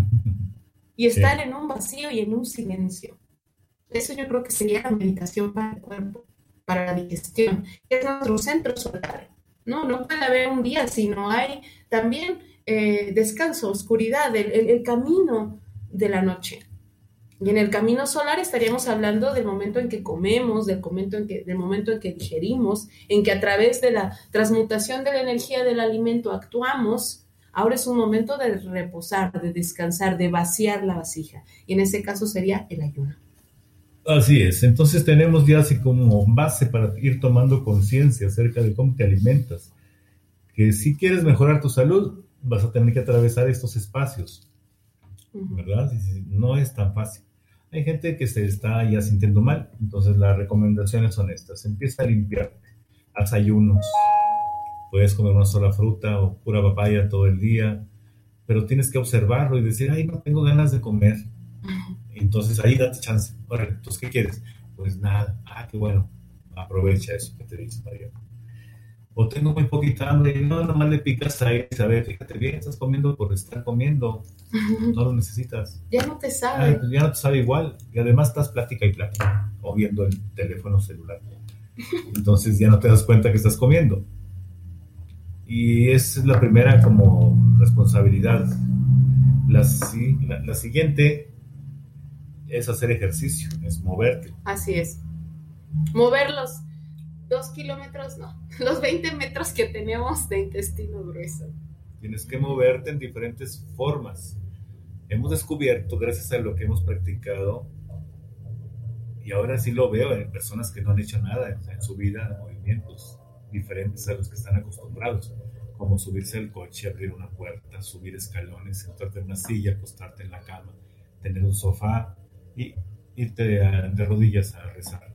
y estar en un vacío y en un silencio. Eso yo creo que sería la meditación para el cuerpo, para la digestión, que es nuestro centro solar. No puede haber un día, sino hay también descanso, oscuridad, el camino de la noche. Y en el camino solar estaríamos hablando del momento en que comemos, del momento en que digerimos, en que a través de la transmutación de la energía del alimento actuamos Ahora es un momento de reposar, de descansar, de vaciar la vasija. Y en ese caso sería el ayuno. Así es, entonces tenemos ya así como base para ir tomando conciencia acerca de cómo te alimentas, que si quieres mejorar tu salud, vas a tener que atravesar estos espacios, ¿verdad? No es tan fácil. Hay gente que se está ya sintiendo mal, entonces las recomendaciones son estas: empieza a limpiarte, haz ayunos, puedes comer una sola fruta o pura papaya todo el día, pero tienes que observarlo y decir, ay, no tengo ganas de comer. Entonces ahí date chance. Ahora, entonces, ¿qué quieres? Pues nada. Ah, qué bueno. Aprovecha eso que te dice María. O tengo muy poquita hambre. No, nomás le picas ahí. A ver, fíjate bien, estás comiendo por estar comiendo. No lo necesitas. Ya no te sabe. Pues ya no te sabe igual. Y además estás plática y plática. O viendo el teléfono celular. Entonces ya no te das cuenta que estás comiendo. Y esa es la primera como responsabilidad. La siguiente es hacer ejercicio, es moverte. Así es. Mover los 2 kilómetros, no, los 20 metros que tenemos de intestino grueso. Tienes que moverte en diferentes formas. Hemos descubierto, gracias a lo que hemos practicado, y ahora sí lo veo en personas que no han hecho nada en su vida, movimientos diferentes a los que están acostumbrados, como subirse al coche, abrir una puerta, subir escalones, sentarte en una silla, acostarte en la cama, tener un sofá y irte de rodillas a rezar.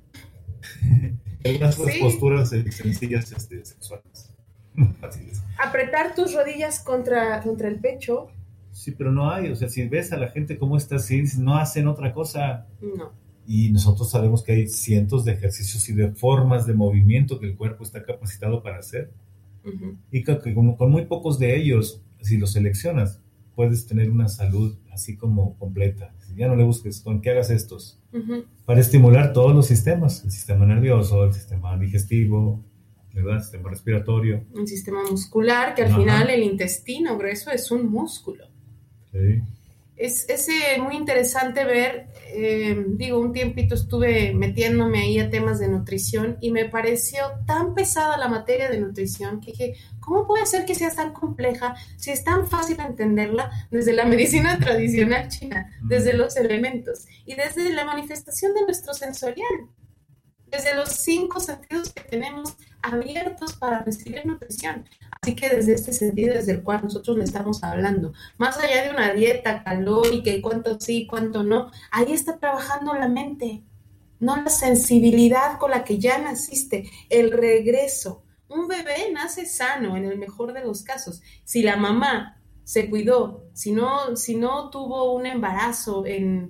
Algunas posturas sencillas sexuales, fáciles. Apretar tus rodillas contra el pecho. Sí, pero no hay, o sea, si ves a la gente cómo está así, no hacen otra cosa. No. Y nosotros sabemos que hay cientos de ejercicios y de formas de movimiento que el cuerpo está capacitado para hacer. Uh-huh. Y que con muy pocos de ellos, si los seleccionas, puedes tener una salud así como completa. Ya no le busques, con que hagas estos. Uh-huh. Para estimular todos los sistemas, el sistema nervioso, el sistema digestivo, ¿verdad? El sistema respiratorio. El sistema muscular, que al final el intestino grueso es un músculo. Sí. Es muy interesante ver, un tiempito estuve metiéndome ahí a temas de nutrición y me pareció tan pesada la materia de nutrición que dije, ¿cómo puede ser que sea tan compleja si es tan fácil entenderla desde la medicina tradicional china, desde los elementos y desde la manifestación de nuestro sensorial? Desde los 5 sentidos que tenemos abiertos para recibir nutrición. Así que desde este sentido, desde el cual nosotros le estamos hablando, más allá de una dieta calórica y cuánto sí, cuánto no, ahí está trabajando la mente, no la sensibilidad con la que ya naciste, el regreso. Un bebé nace sano en el mejor de los casos. Si la mamá se cuidó, si no tuvo un embarazo en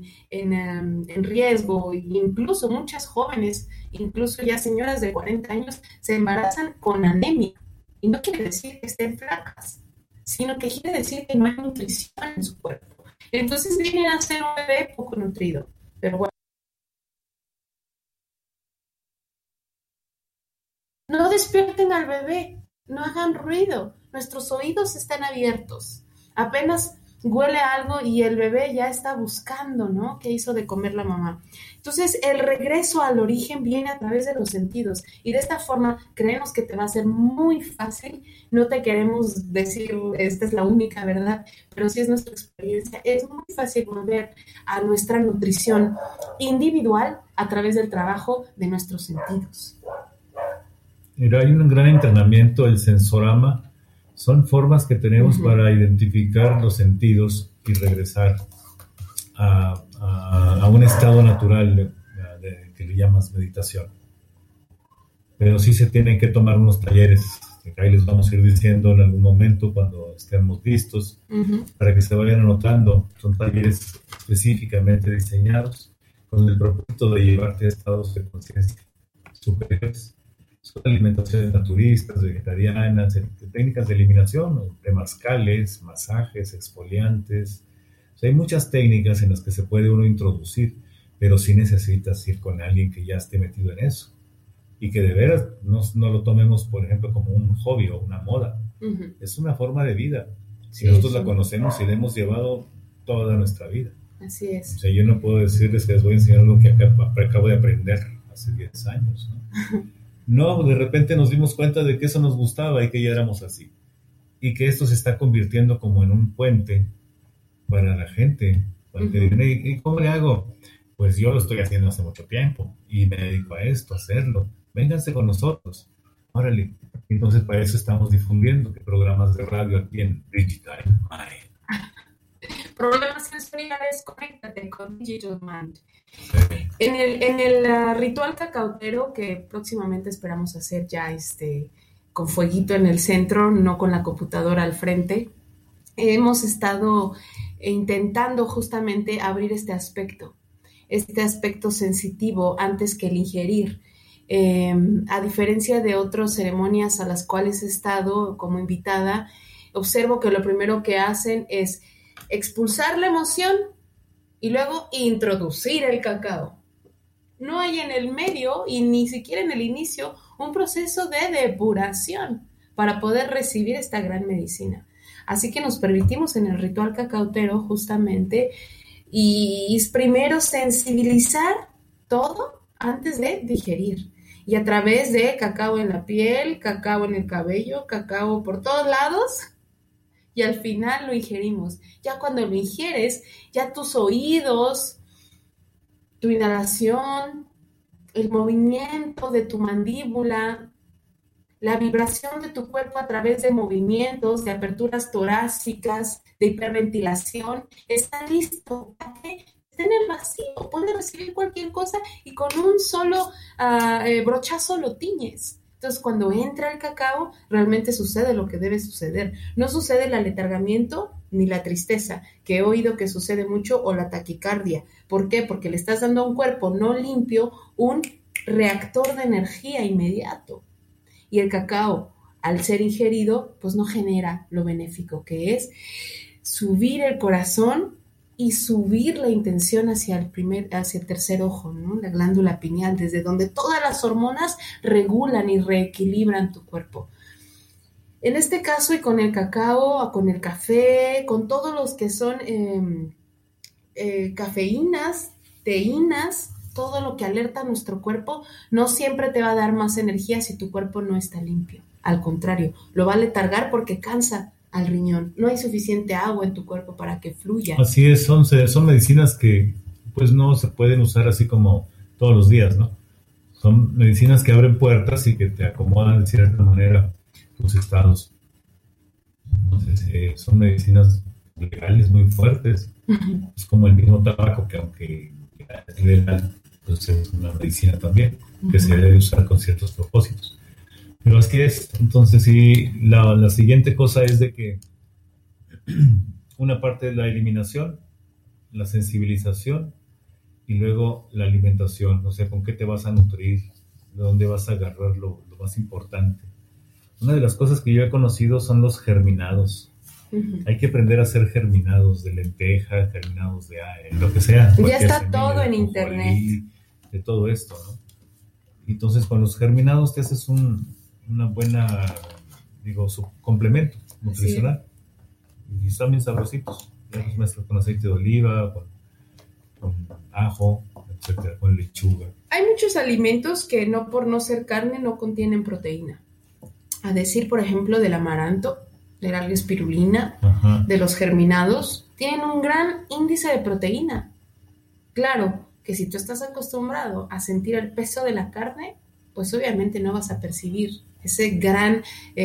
riesgo, incluso muchas jóvenes, incluso ya señoras de 40 años, se embarazan con anemia. Y no quiere decir que estén flacas, sino que quiere decir que no hay nutrición en su cuerpo. Entonces vienen a ser un bebé poco nutrido. Pero bueno. No despierten al bebé, no hagan ruido. Nuestros oídos están abiertos. Apenas huele algo y el bebé ya está buscando, ¿no? ¿Qué hizo de comer la mamá? Entonces, el regreso al origen viene a través de los sentidos. Y de esta forma, creemos que te va a ser muy fácil. No te queremos decir, esta es la única verdad, pero sí es nuestra experiencia. Es muy fácil volver a nuestra nutrición individual a través del trabajo de nuestros sentidos. Mira, hay un gran entrenamiento, el sensorama. Son formas que tenemos para identificar los sentidos y regresar a un estado natural que le llamas meditación. Pero sí se tienen que tomar unos talleres, que ahí les vamos a ir diciendo en algún momento cuando estemos listos, para que se vayan anotando. Son talleres específicamente diseñados con el propósito de llevarte a estados de conciencia superiores. Son alimentaciones naturistas, vegetarianas, técnicas de eliminación, temazcales, masajes, exfoliantes. O sea, hay muchas técnicas en las que se puede uno introducir, pero sí necesitas ir con alguien que ya esté metido en eso. Y que de veras no lo tomemos, por ejemplo, como un hobby o una moda. Es una forma de vida. Si nosotros la conocemos y la hemos llevado toda nuestra vida. Así es. O sea, yo no puedo decirles que les voy a enseñar algo que acabo de aprender hace 10 años, ¿no? No, de repente nos dimos cuenta de que eso nos gustaba y que ya éramos así. y que esto se está convirtiendo como en un puente para la gente, para que digan, ¿y cómo le hago? Pues yo lo estoy haciendo hace mucho tiempo y me dedico a esto, a hacerlo. Vénganse con nosotros. Órale. Entonces, para eso estamos difundiendo programas de radio aquí en Digital Mind. Problemas sensoriales, conéctate con Digital Mind. Sí. En el ritual cacautero que próximamente esperamos hacer ya con fueguito en el centro, no con la computadora al frente, hemos estado intentando justamente abrir este aspecto sensitivo antes que el ingerir. A diferencia de otras ceremonias a las cuales he estado como invitada, observo que lo primero que hacen es expulsar la emoción y luego introducir el cacao. No hay en el medio y ni siquiera en el inicio un proceso de depuración para poder recibir esta gran medicina. Así que nos permitimos en el ritual cacautero justamente y primero sensibilizar todo antes de digerir. Y a través de cacao en la piel, cacao en el cabello, cacao por todos lados, y al final lo ingerimos. Ya cuando lo ingieres, ya tus oídos, tu inhalación, el movimiento de tu mandíbula, la vibración de tu cuerpo a través de movimientos, de aperturas torácicas, de hiperventilación, está listo para que esté en el vacío, puede recibir cualquier cosa y con un solo brochazo lo tiñes. Entonces, cuando entra el cacao, realmente sucede lo que debe suceder. No sucede el aletargamiento ni la tristeza, que he oído que sucede mucho, o la taquicardia. ¿Por qué? Porque le estás dando a un cuerpo no limpio un reactor de energía inmediato. Y el cacao, al ser ingerido, pues no genera lo benéfico que es subir el corazón y subir la intención hacia el tercer ojo, ¿no? La glándula pineal, desde donde todas las hormonas regulan y reequilibran tu cuerpo. En este caso, y con el cacao, con el café, con todos los que son cafeínas, teínas, todo lo que alerta a nuestro cuerpo, no siempre te va a dar más energía si tu cuerpo no está limpio. Al contrario, lo va a letargar porque cansa al riñón. No hay suficiente agua en tu cuerpo para que fluya. Así es, son medicinas que pues no se pueden usar así como todos los días, ¿no? Son medicinas que abren puertas y que te acomodan de cierta manera tus estados. Entonces, son medicinas legales muy fuertes. Uh-huh. Es como el mismo tabaco, que aunque es legal, pues es una medicina también, que se debe usar con ciertos propósitos. Pero es que entonces sí, la siguiente cosa es de que una parte es la eliminación, la sensibilización y luego la alimentación, o sea, con qué te vas a nutrir, de dónde vas a agarrar lo más importante. Una de las cosas que yo he conocido son los germinados. Uh-huh. Hay que aprender a hacer germinados de lenteja, germinados de lo que sea. Ya está todo en internet. De todo esto, ¿no? Entonces, con los germinados te haces una buena, su complemento nutricional. Sí. Y están bien sabrositos. Ya los mezclas con aceite de oliva, con ajo, etcétera, con lechuga. Hay muchos alimentos que no por no ser carne no contienen proteína. A decir, por ejemplo, del amaranto, de la espirulina, ajá, de los germinados, tienen un gran índice de proteína. Claro que si tú estás acostumbrado a sentir el peso de la carne, pues obviamente no vas a percibir ese gran...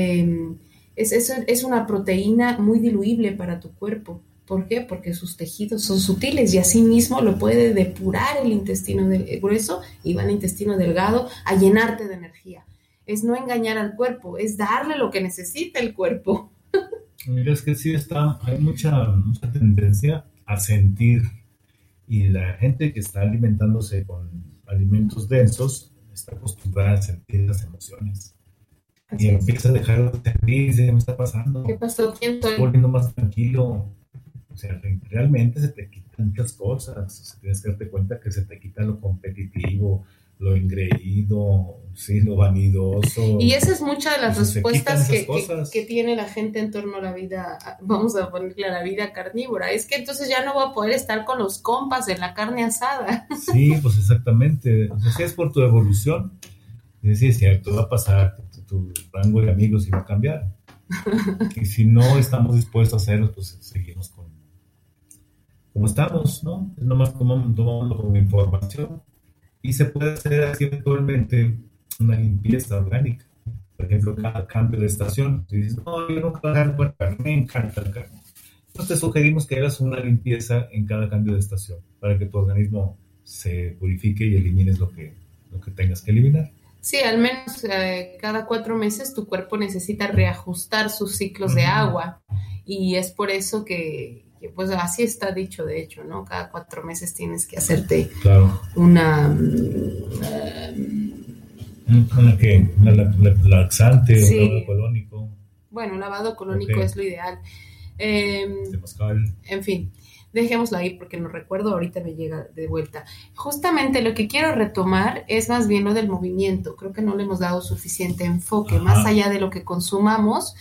es una proteína muy diluible para tu cuerpo. ¿Por qué? Porque sus tejidos son sutiles y así mismo lo puede depurar el intestino grueso y va al intestino delgado a llenarte de energía. Es no engañar al cuerpo, es darle lo que necesita el cuerpo. Mira, es que sí hay mucha tendencia a sentir, y la gente que está alimentándose con alimentos densos está acostumbrada a sentir las emociones. Así y empieza a dejar de sentir, dice, ¿qué me está pasando? ¿Qué pasó? ¿Quién soy? Volviendo más tranquilo. O sea, realmente se te quitan muchas cosas. O sea, tienes que darte cuenta que se te quita lo competitivo, lo engreído, sí, lo vanidoso. Y esa es mucha de las respuestas que tiene la gente en torno a la vida, vamos a ponerle a la vida carnívora. Es que entonces ya no voy a poder estar con los compas en la carne asada. Sí, pues exactamente. O sea, si es por tu evolución, sí, es cierto, va a pasar, tu rango de amigos iba a cambiar. Y si no estamos dispuestos a hacerlo, pues seguimos como estamos, ¿no? Es nomás tomando como información. Y se puede hacer así eventualmente una limpieza orgánica. Por ejemplo, cada cambio de estación. Si dices, no, yo nunca voy a dejar de carne, me encanta el carne. Entonces te sugerimos que hagas una limpieza en cada cambio de estación para que tu organismo se purifique y elimines lo que tengas que eliminar. Sí, al menos cada 4 meses tu cuerpo necesita reajustar sus ciclos de agua y es por eso que, pues así está dicho, de hecho, ¿no? Cada 4 meses tienes que hacerte Claro. una... ¿Una laxante Sí. o lavado colónico? Bueno, lavado colónico Ok. es lo ideal. Temazcal. En fin, dejémoslo ahí porque no recuerdo, ahorita me llega de vuelta. Justamente lo que quiero retomar es más bien lo del movimiento. Creo que no le hemos dado suficiente enfoque, Ajá. más allá de lo que consumamos.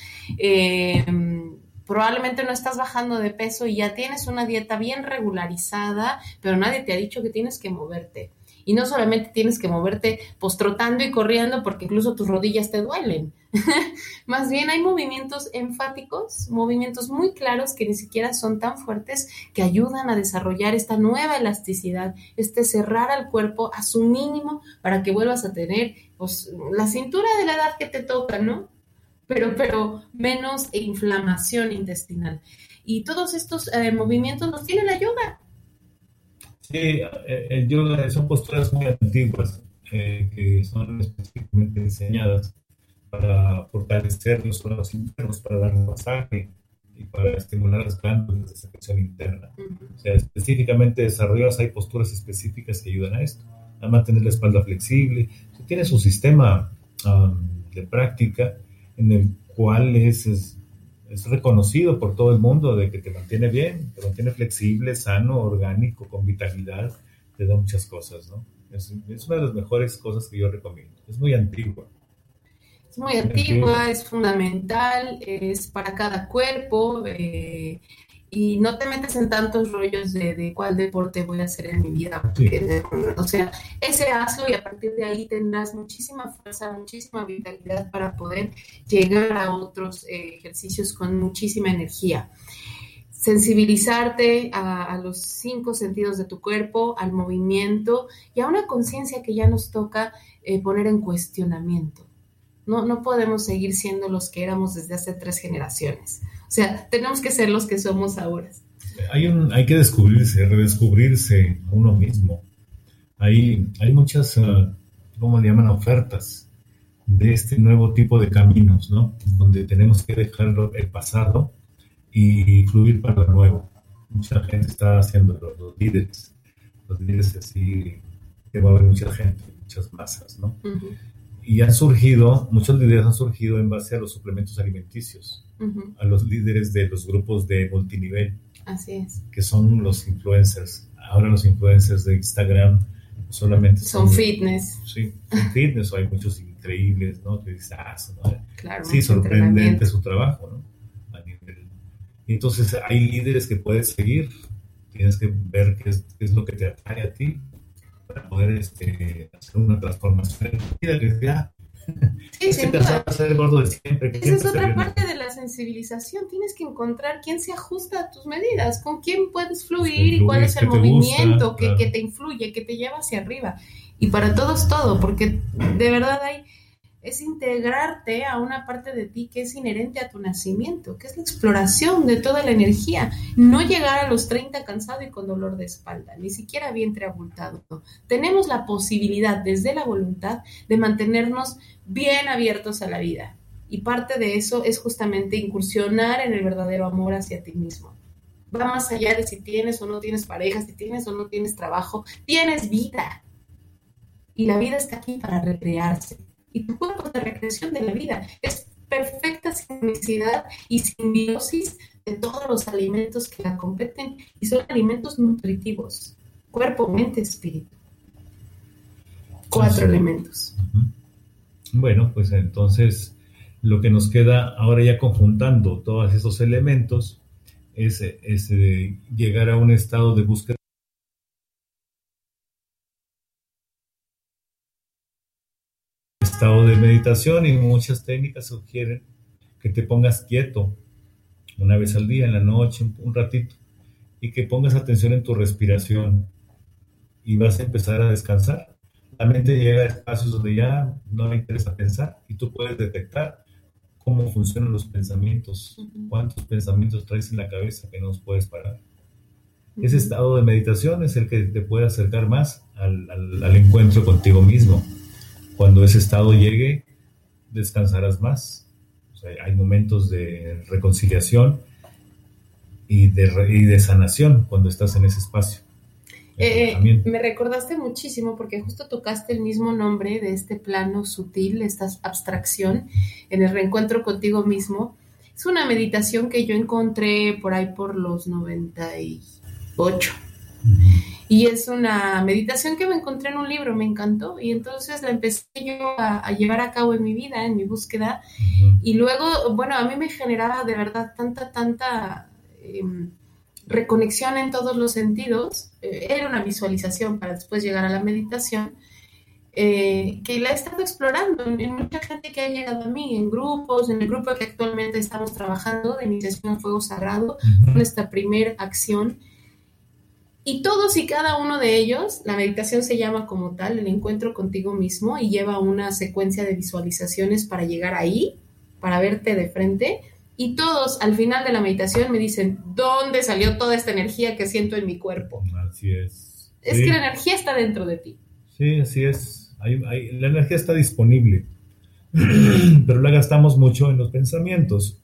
Probablemente no estás bajando de peso y ya tienes una dieta bien regularizada, pero nadie te ha dicho que tienes que moverte. Y no solamente tienes que moverte pues trotando y corriendo porque incluso tus rodillas te duelen. Más bien hay movimientos enfáticos, movimientos muy claros que ni siquiera son tan fuertes que ayudan a desarrollar esta nueva elasticidad, este cerrar al cuerpo a su mínimo para que vuelvas a tener pues, la cintura de la edad que te toca, ¿no? Pero menos inflamación intestinal. Y todos estos movimientos los tiene la yoga. Sí, el yoga son posturas muy antiguas que son específicamente diseñadas para fortalecer los órganos internos, para dar masaje y para estimular las glándulas de secreción interna. O sea, específicamente desarrolladas hay posturas específicas que ayudan a esto, a mantener la espalda flexible. Tiene su sistema de práctica en el cual es reconocido por todo el mundo de que te mantiene bien, te mantiene flexible, sano, orgánico, con vitalidad, te da muchas cosas, ¿no? Es una de las mejores cosas que yo recomiendo. Es muy antigua. Es muy antigua, es fundamental, es para cada cuerpo y no te metes en tantos rollos de cuál deporte voy a hacer en mi vida. Porque, o sea, ese hazlo y a partir de ahí tendrás muchísima fuerza, muchísima vitalidad para poder llegar a otros ejercicios con muchísima energía. Sensibilizarte a los 5 sentidos de tu cuerpo, al movimiento y a una conciencia que ya nos toca poner en cuestionamiento. No podemos seguir siendo los que éramos desde hace 3 generaciones. O sea, tenemos que ser los que somos ahora. Hay que descubrirse, redescubrirse a uno mismo. Hay muchas, ¿cómo le llaman? Ofertas de este nuevo tipo de caminos, ¿no? Donde tenemos que dejar el pasado y fluir para lo nuevo. Mucha gente está haciendo los líderes así, que va a haber mucha gente, muchas masas, ¿no? Uh-huh. Y muchos líderes han surgido en base a los suplementos alimenticios, uh-huh, a los líderes de los grupos de multinivel. Así es. Que son los influencers. Ahora los influencers de Instagram solamente son fitness. Sí, son fitness, o hay muchos increíbles, ¿no? Que dices, ¿no? Claro, sí, sorprendente su trabajo, ¿no? A nivel. Y entonces hay líderes que puedes seguir, tienes que ver qué es lo que te atrae a ti para poder hacer una transformación en tu vida, que ya sí, sin duda. A ser el gordo de siempre. Esa es otra parte de la sensibilización. Tienes que encontrar quién se ajusta a tus medidas, con quién puedes fluir y cuál es el movimiento que te influye, que te lleva hacia arriba. Y para todos todo, porque de verdad es integrarte a una parte de ti que es inherente a tu nacimiento, que es la exploración de toda la energía. No llegar a los 30 cansado y con dolor de espalda, ni siquiera vientre abultado. Tenemos la posibilidad desde la voluntad de mantenernos bien abiertos a la vida. Y parte de eso es justamente incursionar en el verdadero amor hacia ti mismo. Va más allá de si tienes o no tienes pareja, si tienes o no tienes trabajo. Tienes vida. Y la vida está aquí para recrearse. Y tu cuerpo es la recreación de la vida. Es perfecta sincronicidad y simbiosis de todos los alimentos que la competen y son alimentos nutritivos. Cuerpo, mente, espíritu. 4 elementos. Bueno, pues entonces lo que nos queda ahora ya conjuntando todos esos elementos es llegar a un estado de búsqueda. Estado de meditación, y muchas técnicas sugieren que te pongas quieto una vez al día, en la noche, un ratito, y que pongas atención en tu respiración y vas a empezar a descansar. La mente llega a espacios donde ya no le interesa pensar y tú puedes detectar cómo funcionan los pensamientos, cuántos pensamientos traes en la cabeza que no los puedes parar. Ese estado de meditación es el que te puede acercar más al encuentro contigo mismo. Cuando ese estado llegue, descansarás más. O sea, hay momentos de reconciliación y de sanación cuando estás en ese espacio. Me recordaste muchísimo porque justo tocaste el mismo nombre de este plano sutil, esta abstracción en el reencuentro contigo mismo. Es una meditación que yo encontré por ahí por los 98. Y es una meditación que me encontré en un libro, me encantó. Y entonces la empecé yo a llevar a cabo en mi vida, en mi búsqueda. Y luego, bueno, a mí me generaba de verdad tanta reconexión en todos los sentidos. Era una visualización para después llegar a la meditación, que la he estado explorando en mucha gente que ha llegado a mí, en grupos, en el grupo que actualmente estamos trabajando de Iniciación a Fuego Sagrado, nuestra primera acción. Y todos y cada uno de ellos, la meditación se llama como tal, el encuentro contigo mismo, y lleva una secuencia de visualizaciones para llegar ahí, para verte de frente. Y todos al final de la meditación me dicen, ¿dónde salió toda esta energía que siento en mi cuerpo? Así es. Es que la energía está dentro de ti. Sí, así es. La energía está disponible, pero la gastamos mucho en los pensamientos.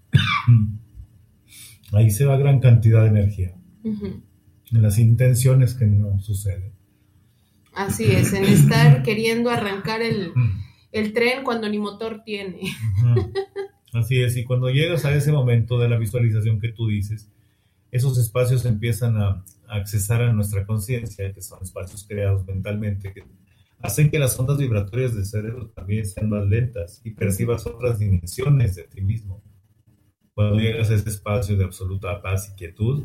Ahí se va gran cantidad de energía. En las intenciones que no suceden. Así es, en estar queriendo arrancar el tren cuando ni motor tiene. Así es, y cuando llegas a ese momento de la visualización que tú dices, esos espacios empiezan a accesar a nuestra conciencia, que son espacios creados mentalmente, que hacen que las ondas vibratorias del cerebro también sean más lentas y percibas otras dimensiones de ti mismo. Cuando llegas a ese espacio de absoluta paz y quietud,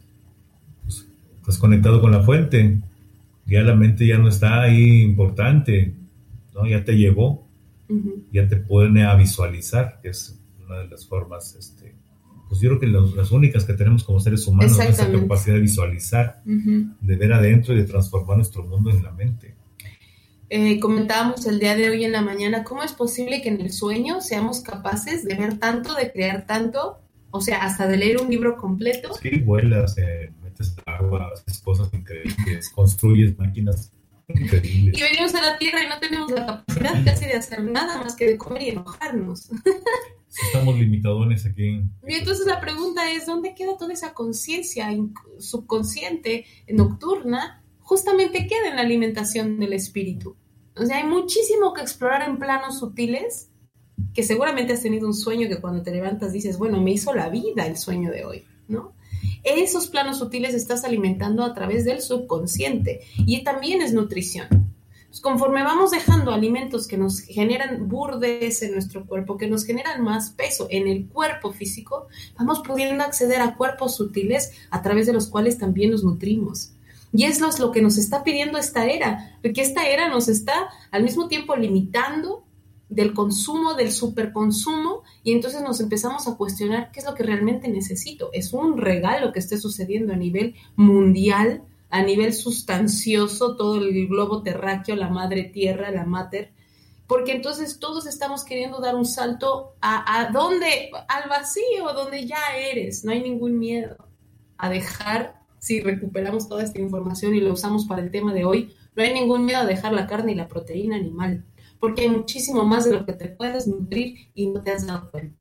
pues, estás conectado con la fuente, ya la mente ya no está ahí importante, ¿no? Ya te llevó, ya te pone a visualizar, que es una de las formas, pues yo creo que las únicas que tenemos como seres humanos, esa capacidad de visualizar, de ver adentro y de transformar nuestro mundo en la mente. Comentábamos el día de hoy en la mañana, ¿cómo es posible que en el sueño seamos capaces de ver tanto, de crear tanto, o sea, hasta de leer un libro completo? Sí, vuelas, metes agua, haces cosas increíbles, construyes máquinas increíbles. Y venimos a la Tierra y no tenemos la capacidad casi de hacer nada más que de comer y enojarnos. Estamos limitadones aquí. Y entonces la pregunta es, ¿dónde queda toda esa conciencia subconsciente, nocturna? Justamente queda en la alimentación del espíritu. O sea, hay muchísimo que explorar en planos sutiles, que seguramente has tenido un sueño que cuando te levantas dices, bueno, me hizo la vida el sueño de hoy, ¿no? Esos planos sutiles estás alimentando a través del subconsciente y también es nutrición. Pues conforme vamos dejando alimentos que nos generan burdez en nuestro cuerpo, que nos generan más peso en el cuerpo físico, vamos pudiendo acceder a cuerpos sutiles a través de los cuales también nos nutrimos. Y es lo que nos está pidiendo esta era, porque esta era nos está al mismo tiempo limitando del consumo, del superconsumo, y entonces nos empezamos a cuestionar qué es lo que realmente necesito. Es un regalo que esté sucediendo a nivel mundial, a nivel sustancioso, todo el globo terráqueo, la madre tierra, la mater, porque entonces todos estamos queriendo dar un salto ¿a dónde? Al vacío, donde ya eres. No hay ningún miedo a dejar, si recuperamos toda esta información y lo usamos para el tema de hoy, no hay ningún miedo a dejar la carne y la proteína animal, porque hay muchísimo más de lo que te puedes nutrir y no te has dado cuenta.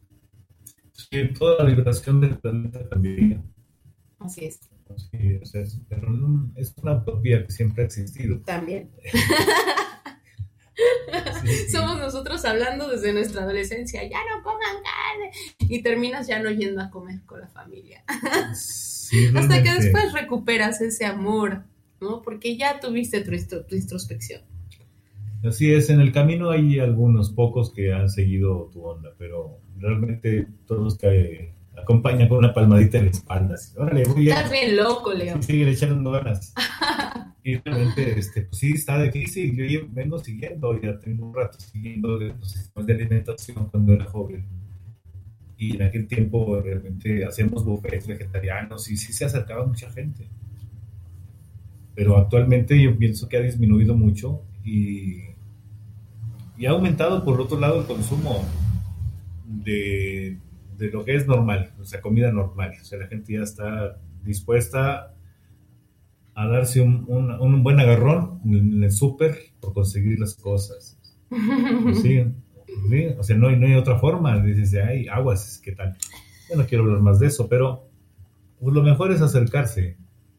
Sí, toda la vibración del planeta también. Así es. Sí, pero no, es una utopía que siempre ha existido. También. Sí. Somos nosotros hablando desde nuestra adolescencia, ya no coman carne, y terminas ya no yendo a comer con la familia. Sí, hasta que después recuperas ese amor, ¿no? Porque ya tuviste tu introspección. Así es, en el camino hay algunos pocos que han seguido tu onda, pero realmente todos te acompañan con una palmadita en la espalda. Así, órale, muy bien. Estás bien loco, Leo. Sí, sigue echando ganas. Y realmente, pues sí, está difícil. Yo vengo siguiendo, ya tengo un rato siguiendo los sistemas de alimentación cuando era joven. Y en aquel tiempo realmente hacíamos buffets vegetarianos y sí se acercaba mucha gente. Pero actualmente yo pienso que ha disminuido mucho y ha aumentado por otro lado el consumo de lo que es normal, o sea, comida normal. O sea, la gente ya está dispuesta a darse un buen agarrón en el súper por conseguir las cosas. Sí, sí, o sea, no hay otra forma. Dices, ay, aguas, ¿qué tal? Yo no quiero hablar más de eso, pero pues, lo mejor es acercarse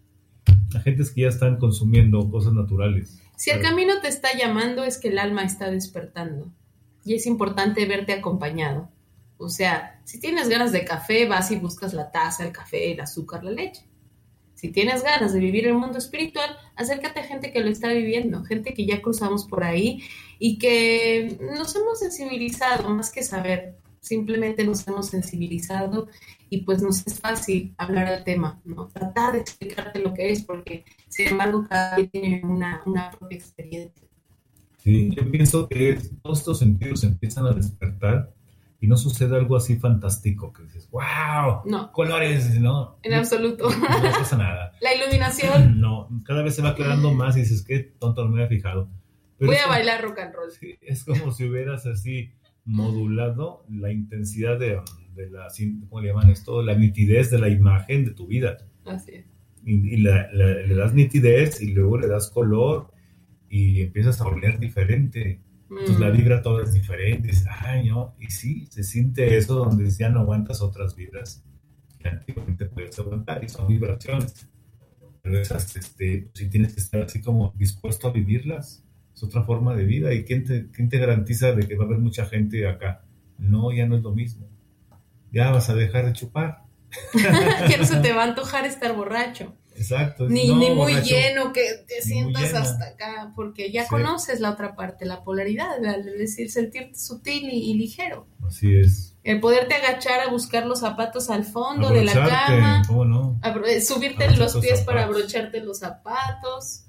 a gentes que ya están consumiendo cosas naturales. Si el camino te está llamando, es que el alma está despertando. Y es importante verte acompañado. O sea, si tienes ganas de café, vas y buscas la taza, el café, el azúcar, la leche. Si tienes ganas de vivir el mundo espiritual, acércate a gente que lo está viviendo, gente que ya cruzamos por ahí y que nos hemos sensibilizado, más que saber, simplemente nos hemos sensibilizado y pues nos es fácil hablar del tema, ¿no? Tratar de explicarte lo que es, porque sin embargo cada quien tiene una propia experiencia. Sí, yo pienso que todos estos sentidos empiezan a despertar y no sucede algo así fantástico que dices, wow, no, colores, ¿no? En absoluto. No pasa nada. La iluminación. No, cada vez se va aclarando más y dices, qué tonto, no me había fijado. Pero voy a bailar rock and roll. Sí, es como si hubieras así modulado la intensidad de la, ¿cómo le llaman esto? La nitidez de la imagen de tu vida. Así es. Y le das nitidez y luego le das color y empiezas a oler diferente. Entonces la vibra todo es diferente. Dices, ay, no. Y sí, se siente eso donde ya no aguantas otras vibras que antiguamente podías aguantar y son vibraciones. Pero esas, sí tienes que estar así como dispuesto a vivirlas. Es otra forma de vida. ¿Y quién te garantiza de que va a haber mucha gente acá? No, ya no es lo mismo. Ya vas a dejar de chupar. Que no se te va a antojar estar borracho. Exacto. Ni muy borracho, lleno, que te sientas hasta acá, porque ya conoces la otra parte, la polaridad, es decir, sentirte sutil y ligero. Así es. El poderte agachar a buscar los zapatos al fondo de la cama. ¿Cómo no? Subirte los pies para abrocharte los zapatos.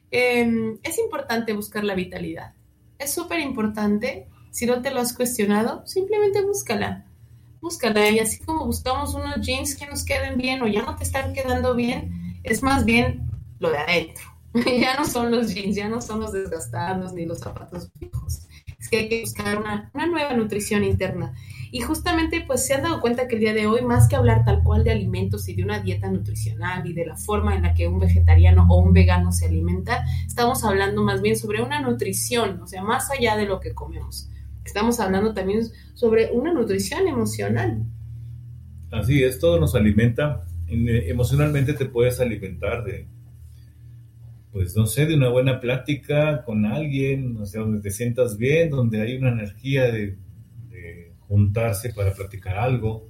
Es importante buscar la vitalidad. Es súper importante. Si no te lo has cuestionado, simplemente búscala. Búscala. Y así como buscamos unos jeans que nos queden bien o ya no te están quedando bien, es más bien lo de adentro. Ya no son los jeans, ya no son los desgastados ni los zapatos fijos. Es que hay que buscar una nueva nutrición interna. Y justamente pues se han dado cuenta que el día de hoy, más que hablar tal cual de alimentos y de una dieta nutricional y de la forma en la que un vegetariano o un vegano se alimenta, estamos hablando más bien sobre una nutrición, o sea, más allá de lo que comemos. Estamos hablando también sobre una nutrición emocional. Así es, todo nos alimenta. Emocionalmente te puedes alimentar de, pues no sé, de una buena plática con alguien, o sea, donde te sientas bien, donde hay una energía de juntarse para platicar algo.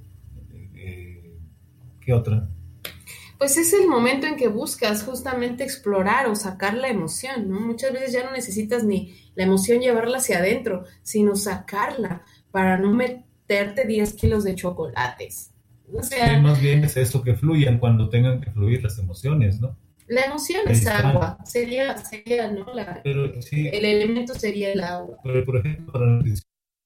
¿Qué otra? Pues es el momento en que buscas justamente explorar o sacar la emoción, ¿no? Muchas veces ya no necesitas ni la emoción llevarla hacia adentro, sino sacarla para no meterte 10 kilos de chocolates. O sea, sí, más bien es eso, que fluyan cuando tengan que fluir las emociones, ¿no? La emoción es agua, sería ¿no? Pero, sí, el elemento sería el agua. Pero, por ejemplo, para la nutrición,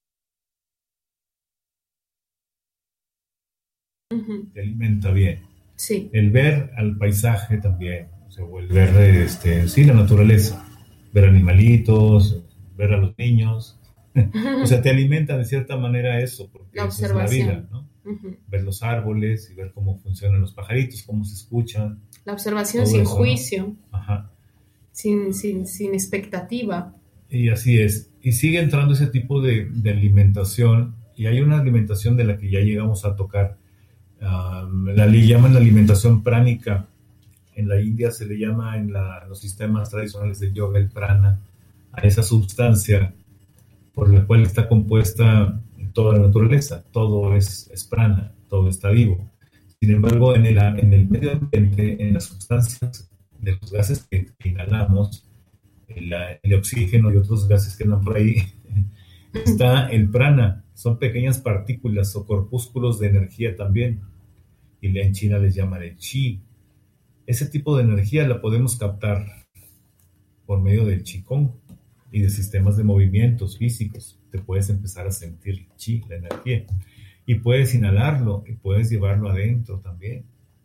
te alimenta bien. Sí. El ver al paisaje también, o sea, o el ver sí, la naturaleza, ver animalitos, ver a los niños, o sea, te alimenta de cierta manera eso, porque la observación. Eso es la vida, ¿no? Ver los árboles y ver cómo funcionan los pajaritos, cómo se escuchan. La observación sin eso, juicio, ¿no? Ajá. Sin expectativa. Y así es. Y sigue entrando ese tipo de alimentación, y hay una alimentación de la que ya llegamos a tocar. La llaman la alimentación pránica. En la India se le llama, en los sistemas tradicionales de yoga, el prana, a esa sustancia por la cual está compuesta toda la naturaleza. Todo es prana, todo está vivo. Sin embargo, en el medio ambiente, en las sustancias de los gases que inhalamos, el oxígeno y otros gases que andan por ahí, está el prana. Son pequeñas partículas o corpúsculos de energía también. Y en China les llaman el chi. Ese tipo de energía la podemos captar por medio del qigong y de sistemas de movimientos físicos. Te puedes empezar a sentir chi, la energía. y puedes inhalarlo y puedes llevarlo adentro también.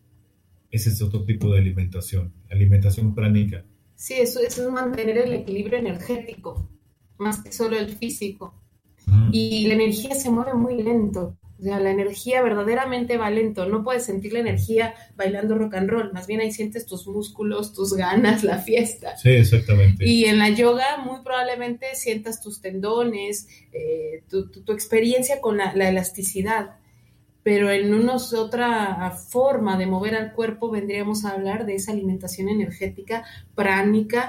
Ese es otro tipo de alimentación pránica. Sí, eso es mantener el equilibrio energético, más que solo el físico. Uh-huh. Y la energía se mueve muy lento. O sea, la energía verdaderamente va lento. No puedes sentir la energía bailando rock and roll. Más bien ahí sientes tus músculos, tus ganas, la fiesta. Sí, exactamente. Y en la yoga muy probablemente sientas tus tendones, tu experiencia con la elasticidad. Pero en otra forma de mover al cuerpo vendríamos a hablar de esa alimentación energética, pránica,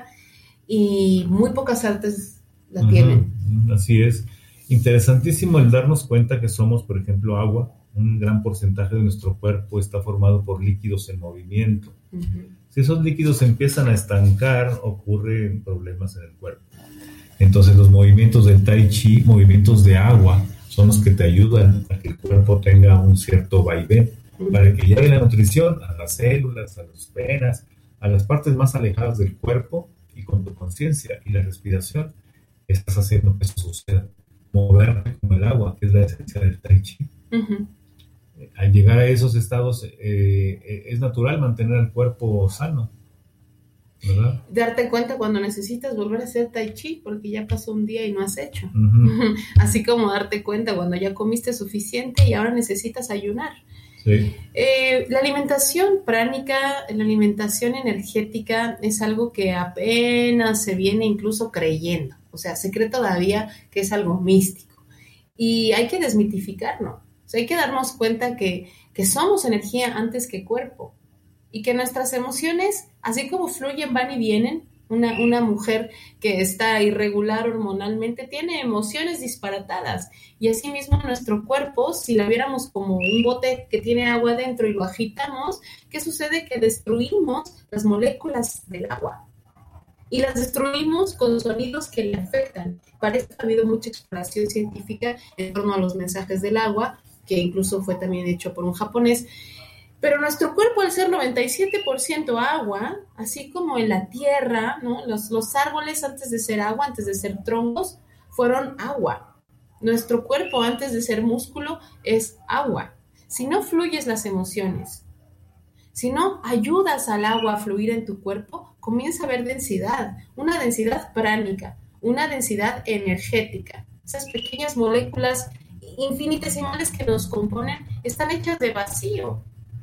y muy pocas artes la tienen. Así es. Interesantísimo el darnos cuenta que somos, por ejemplo, agua. Un gran porcentaje de nuestro cuerpo está formado por líquidos en movimiento. Uh-huh. Si esos líquidos se empiezan a estancar, ocurren problemas en el cuerpo. Entonces los movimientos del Tai Chi, movimientos de agua, son los que te ayudan a que el cuerpo tenga un cierto vaivén, para que llegue la nutrición a las células, a las venas, a las partes más alejadas del cuerpo, y con tu conciencia y la respiración estás haciendo que eso suceda. Moverte como el agua, que es la esencia del Tai Chi. Uh-huh. Al llegar a esos estados, es natural mantener el cuerpo sano, ¿verdad? Darte cuenta cuando necesitas volver a hacer Tai Chi porque ya pasó un día y no has hecho. Uh-huh. Así como darte cuenta cuando ya comiste suficiente y ahora necesitas ayunar. Sí. La alimentación pránica, la alimentación energética es algo que apenas se viene incluso creyendo. O sea, se cree todavía que es algo místico. Y hay que desmitificarlo. O sea, hay que darnos cuenta que somos energía antes que cuerpo. Y que nuestras emociones, así como fluyen, van y vienen. Una mujer que está irregular hormonalmente tiene emociones disparatadas. Y asimismo nuestro cuerpo, si la viéramos como un bote que tiene agua dentro y lo agitamos, ¿qué sucede? Que destruimos las moléculas del agua. Y las destruimos con sonidos que le afectan. Para esto ha habido mucha exploración científica en torno a los mensajes del agua, que incluso fue también hecho por un japonés. Pero nuestro cuerpo, al ser 97% agua, así como en la tierra, ¿no? Los árboles antes de ser agua, antes de ser troncos, fueron agua. Nuestro cuerpo antes de ser músculo es agua. Si no fluyes las emociones, si no ayudas al agua a fluir en tu cuerpo, comienza a haber densidad, una densidad pránica, una densidad energética. Esas pequeñas moléculas infinitesimales que nos componen están hechas de vacío.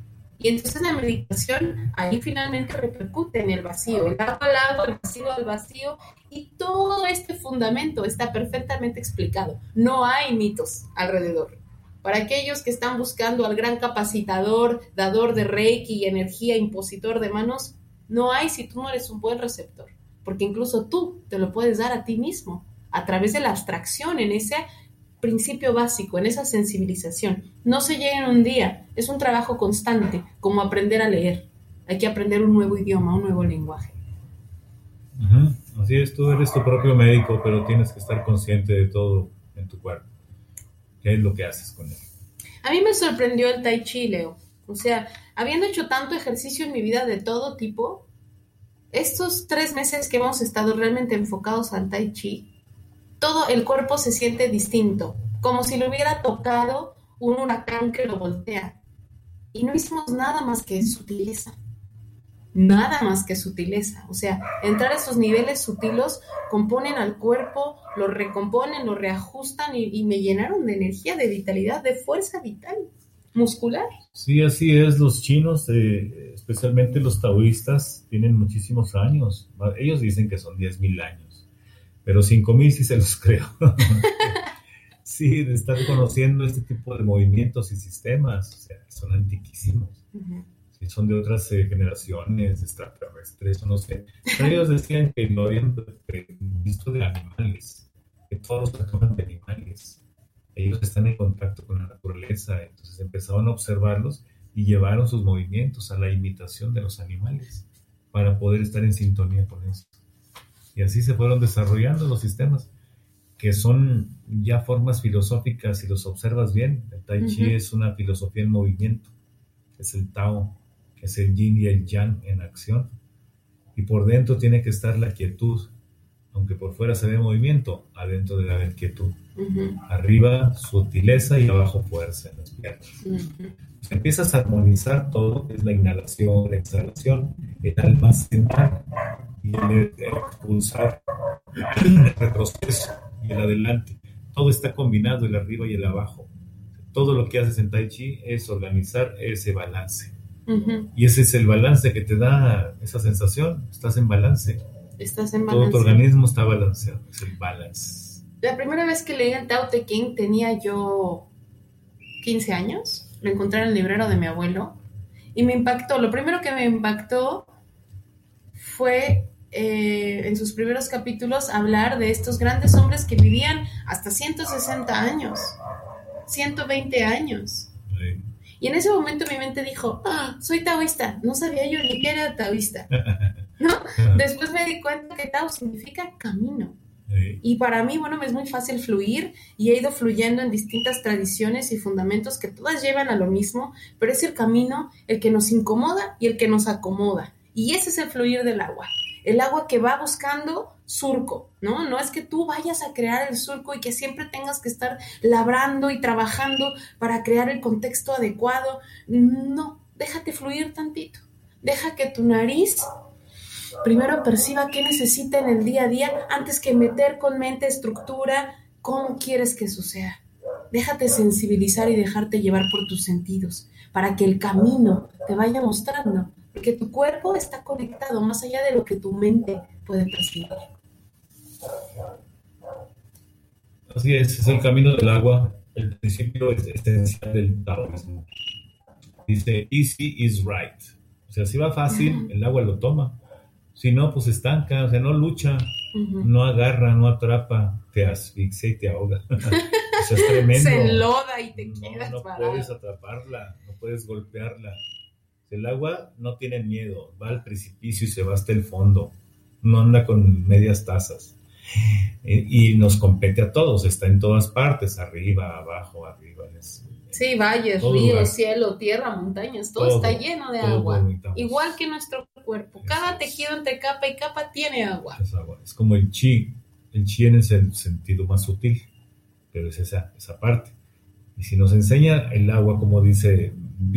Y entonces la meditación ahí finalmente repercute en el vacío, el agua al agua, el vacío al vacío, y todo este fundamento está perfectamente explicado. No hay mitos alrededor. Para aquellos que están buscando al gran capacitador, dador de Reiki y energía, impositor de manos, no hay si tú no eres un buen receptor, porque incluso tú te lo puedes dar a ti mismo, a través de la abstracción en ese principio básico, en esa sensibilización. No se llega en un día, es un trabajo constante, como aprender a leer. Hay que aprender un nuevo idioma, un nuevo lenguaje. Uh-huh. Así es, tú eres tu propio médico, pero tienes que estar consciente de todo en tu cuerpo. ¿Qué es lo que haces con él? A mí me sorprendió el Tai Chi, Leo. O sea, habiendo hecho tanto ejercicio en mi vida de todo tipo, estos 3 meses que hemos estado realmente enfocados al Tai Chi, todo el cuerpo se siente distinto, como si lo hubiera tocado un huracán que lo voltea. Y no hicimos nada más que sutileza. Nada más que sutileza. O sea, entrar a esos niveles sutiles componen al cuerpo, lo recomponen, lo reajustan y me llenaron de energía, de vitalidad, de fuerza vital, muscular. Sí, así es. Los chinos, especialmente los taoístas, tienen muchísimos años. Ellos dicen que son 10,000 años, pero 5,000 sí se los creo. Sí, de estar conociendo este tipo de movimientos y sistemas, o sea, son antiquísimos. Uh-huh. Sí, son de otras generaciones extraterrestres, o no sé. Pero ellos decían que lo habían visto de animales, que todos trataban de animales. Ellos están en contacto con la naturaleza, entonces empezaron a observarlos y llevaron sus movimientos a la imitación de los animales para poder estar en sintonía con eso. Y así se fueron desarrollando los sistemas, que son ya formas filosóficas. Si los observas bien, el Tai Chi es una filosofía en movimiento, es el Tao, es el Yin y el Yang en acción, y por dentro tiene que estar la quietud. Aunque por fuera se ve movimiento, adentro debe haber quietud. Uh-huh. Arriba sutileza y abajo fuerza en las piernas. Uh-huh. Empiezas a armonizar todo, que es la inhalación, la exhalación, el almacenar y el expulsar, el retroceso y el adelante. Todo está combinado, el arriba y el abajo. Todo lo que haces en Tai Chi es organizar ese balance. Uh-huh. Y ese es el balance que te da esa sensación. Estás en balance. Estás en Todo balance. tu organismo está balanceado. Es el balance. La primera vez que leí el Tao Te Ching tenía yo 15 años. Lo encontré en el librero de mi abuelo y me impactó. Lo primero que me impactó fue en sus primeros capítulos hablar de estos grandes hombres que vivían hasta 160 años, 120 años. Sí. Y en ese momento mi mente dijo, soy taoísta. No sabía yo ni que era taoísta, ¿no? Después me di cuenta que Tao significa camino. Sí. Y para mí, bueno, me es muy fácil fluir y he ido fluyendo en distintas tradiciones y fundamentos que todas llevan a lo mismo, pero es el camino el que nos incomoda y el que nos acomoda. Y ese es el fluir del agua. El agua que va buscando surco, ¿no? No es que tú vayas a crear el surco y que siempre tengas que estar labrando y trabajando para crear el contexto adecuado. No, déjate fluir tantito. Deja que tu nariz primero perciba qué necesita en el día a día antes que meter con mente, estructura, cómo quieres que suceda. Déjate sensibilizar y dejarte llevar por tus sentidos para que el camino te vaya mostrando, porque tu cuerpo está conectado más allá de lo que tu mente puede percibir. Así es el camino del agua. El principio esencial del taoísmo. Dice, easy is right. O sea, si va fácil, el agua lo toma. Si no, pues estanca, o sea, no lucha, no agarra, no atrapa, te asfixia y te ahoga. O sea, es tremendo. Se enloda y te quedas No parado. puedes atraparla, no puedes golpearla. El agua no tiene miedo, va al precipicio y se va hasta el fondo. No anda con medias tazas. Y nos compete a todos, está en todas partes, arriba, abajo, arriba. Sí, valles, todo ríos, lugar. Cielo, tierra, montañas, todo está lleno de agua. Igual que nuestro cuerpo. Cada tejido entre capa y capa tiene agua. Es agua. Es como el chi. El chi en el sentido más sutil, pero es esa parte. Y si nos enseña el agua, como dice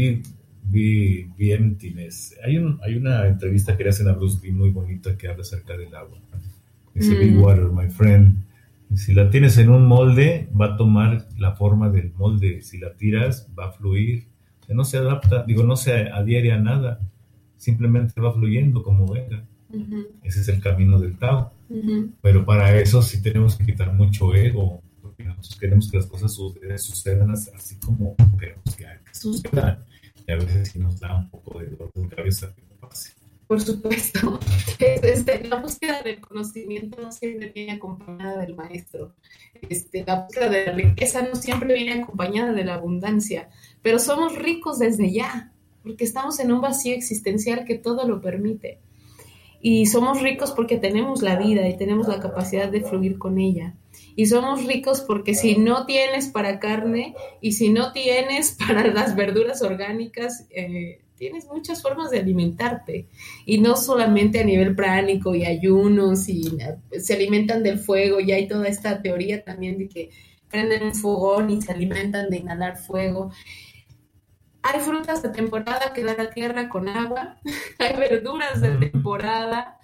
emptiness. Hay una entrevista que le hacen a Bruce Lee muy bonita que habla acerca del agua. Dice, be water, my friend. Y si la tienes en un molde, va a tomar la forma del molde. Si la tiras, va a fluir. O sea, no se adapta, no se adhiere a nada. Simplemente va fluyendo como venga. Ese es el camino del Tao. Pero para eso sí tenemos que quitar mucho ego, porque nosotros queremos que las cosas sucedan así como queremos que sucedan. Y a veces sí nos da un poco de dolor de cabeza que no pase. Por supuesto. La búsqueda del conocimiento no siempre viene acompañada del maestro. La búsqueda de la riqueza no siempre viene acompañada de la abundancia. Pero somos ricos desde ya, porque estamos en un vacío existencial que todo lo permite. Y somos ricos porque tenemos la vida y tenemos la capacidad de fluir con ella. Y somos ricos porque si no tienes para carne y si no tienes para las verduras orgánicas, tienes muchas formas de alimentarte. Y no solamente a nivel pránico y ayunos, y se alimentan del fuego. Y hay toda esta teoría también de que prenden un fogón y se alimentan de inhalar fuego. Hay frutas de temporada que da la tierra con agua, hay verduras de temporada,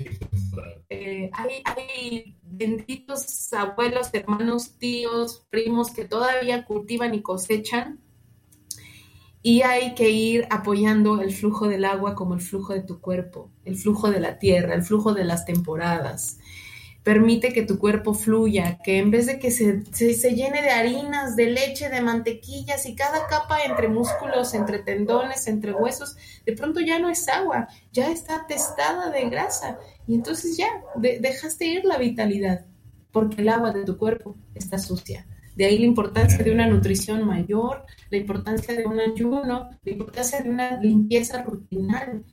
hay benditos abuelos, hermanos, tíos, primos que todavía cultivan y cosechan, y hay que ir apoyando el flujo del agua como el flujo de tu cuerpo, el flujo de la tierra, el flujo de las temporadas. Permite que tu cuerpo fluya, que en vez de que se llene de harinas, de leche, de mantequillas y cada capa entre músculos, entre tendones, entre huesos, de pronto ya no es agua, ya está atestada de grasa y entonces ya dejaste ir la vitalidad porque el agua de tu cuerpo está sucia. De ahí la importancia de una nutrición mayor, la importancia de un ayuno, la importancia de una limpieza rutinal,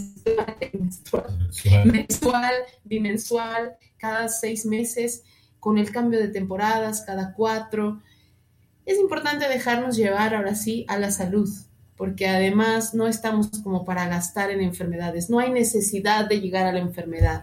mensual, bimensual, cada 6 meses, con el cambio de temporadas, cada 4. Es importante dejarnos llevar ahora sí a la salud, porque además no estamos como para gastar en enfermedades, no hay necesidad de llegar a la enfermedad,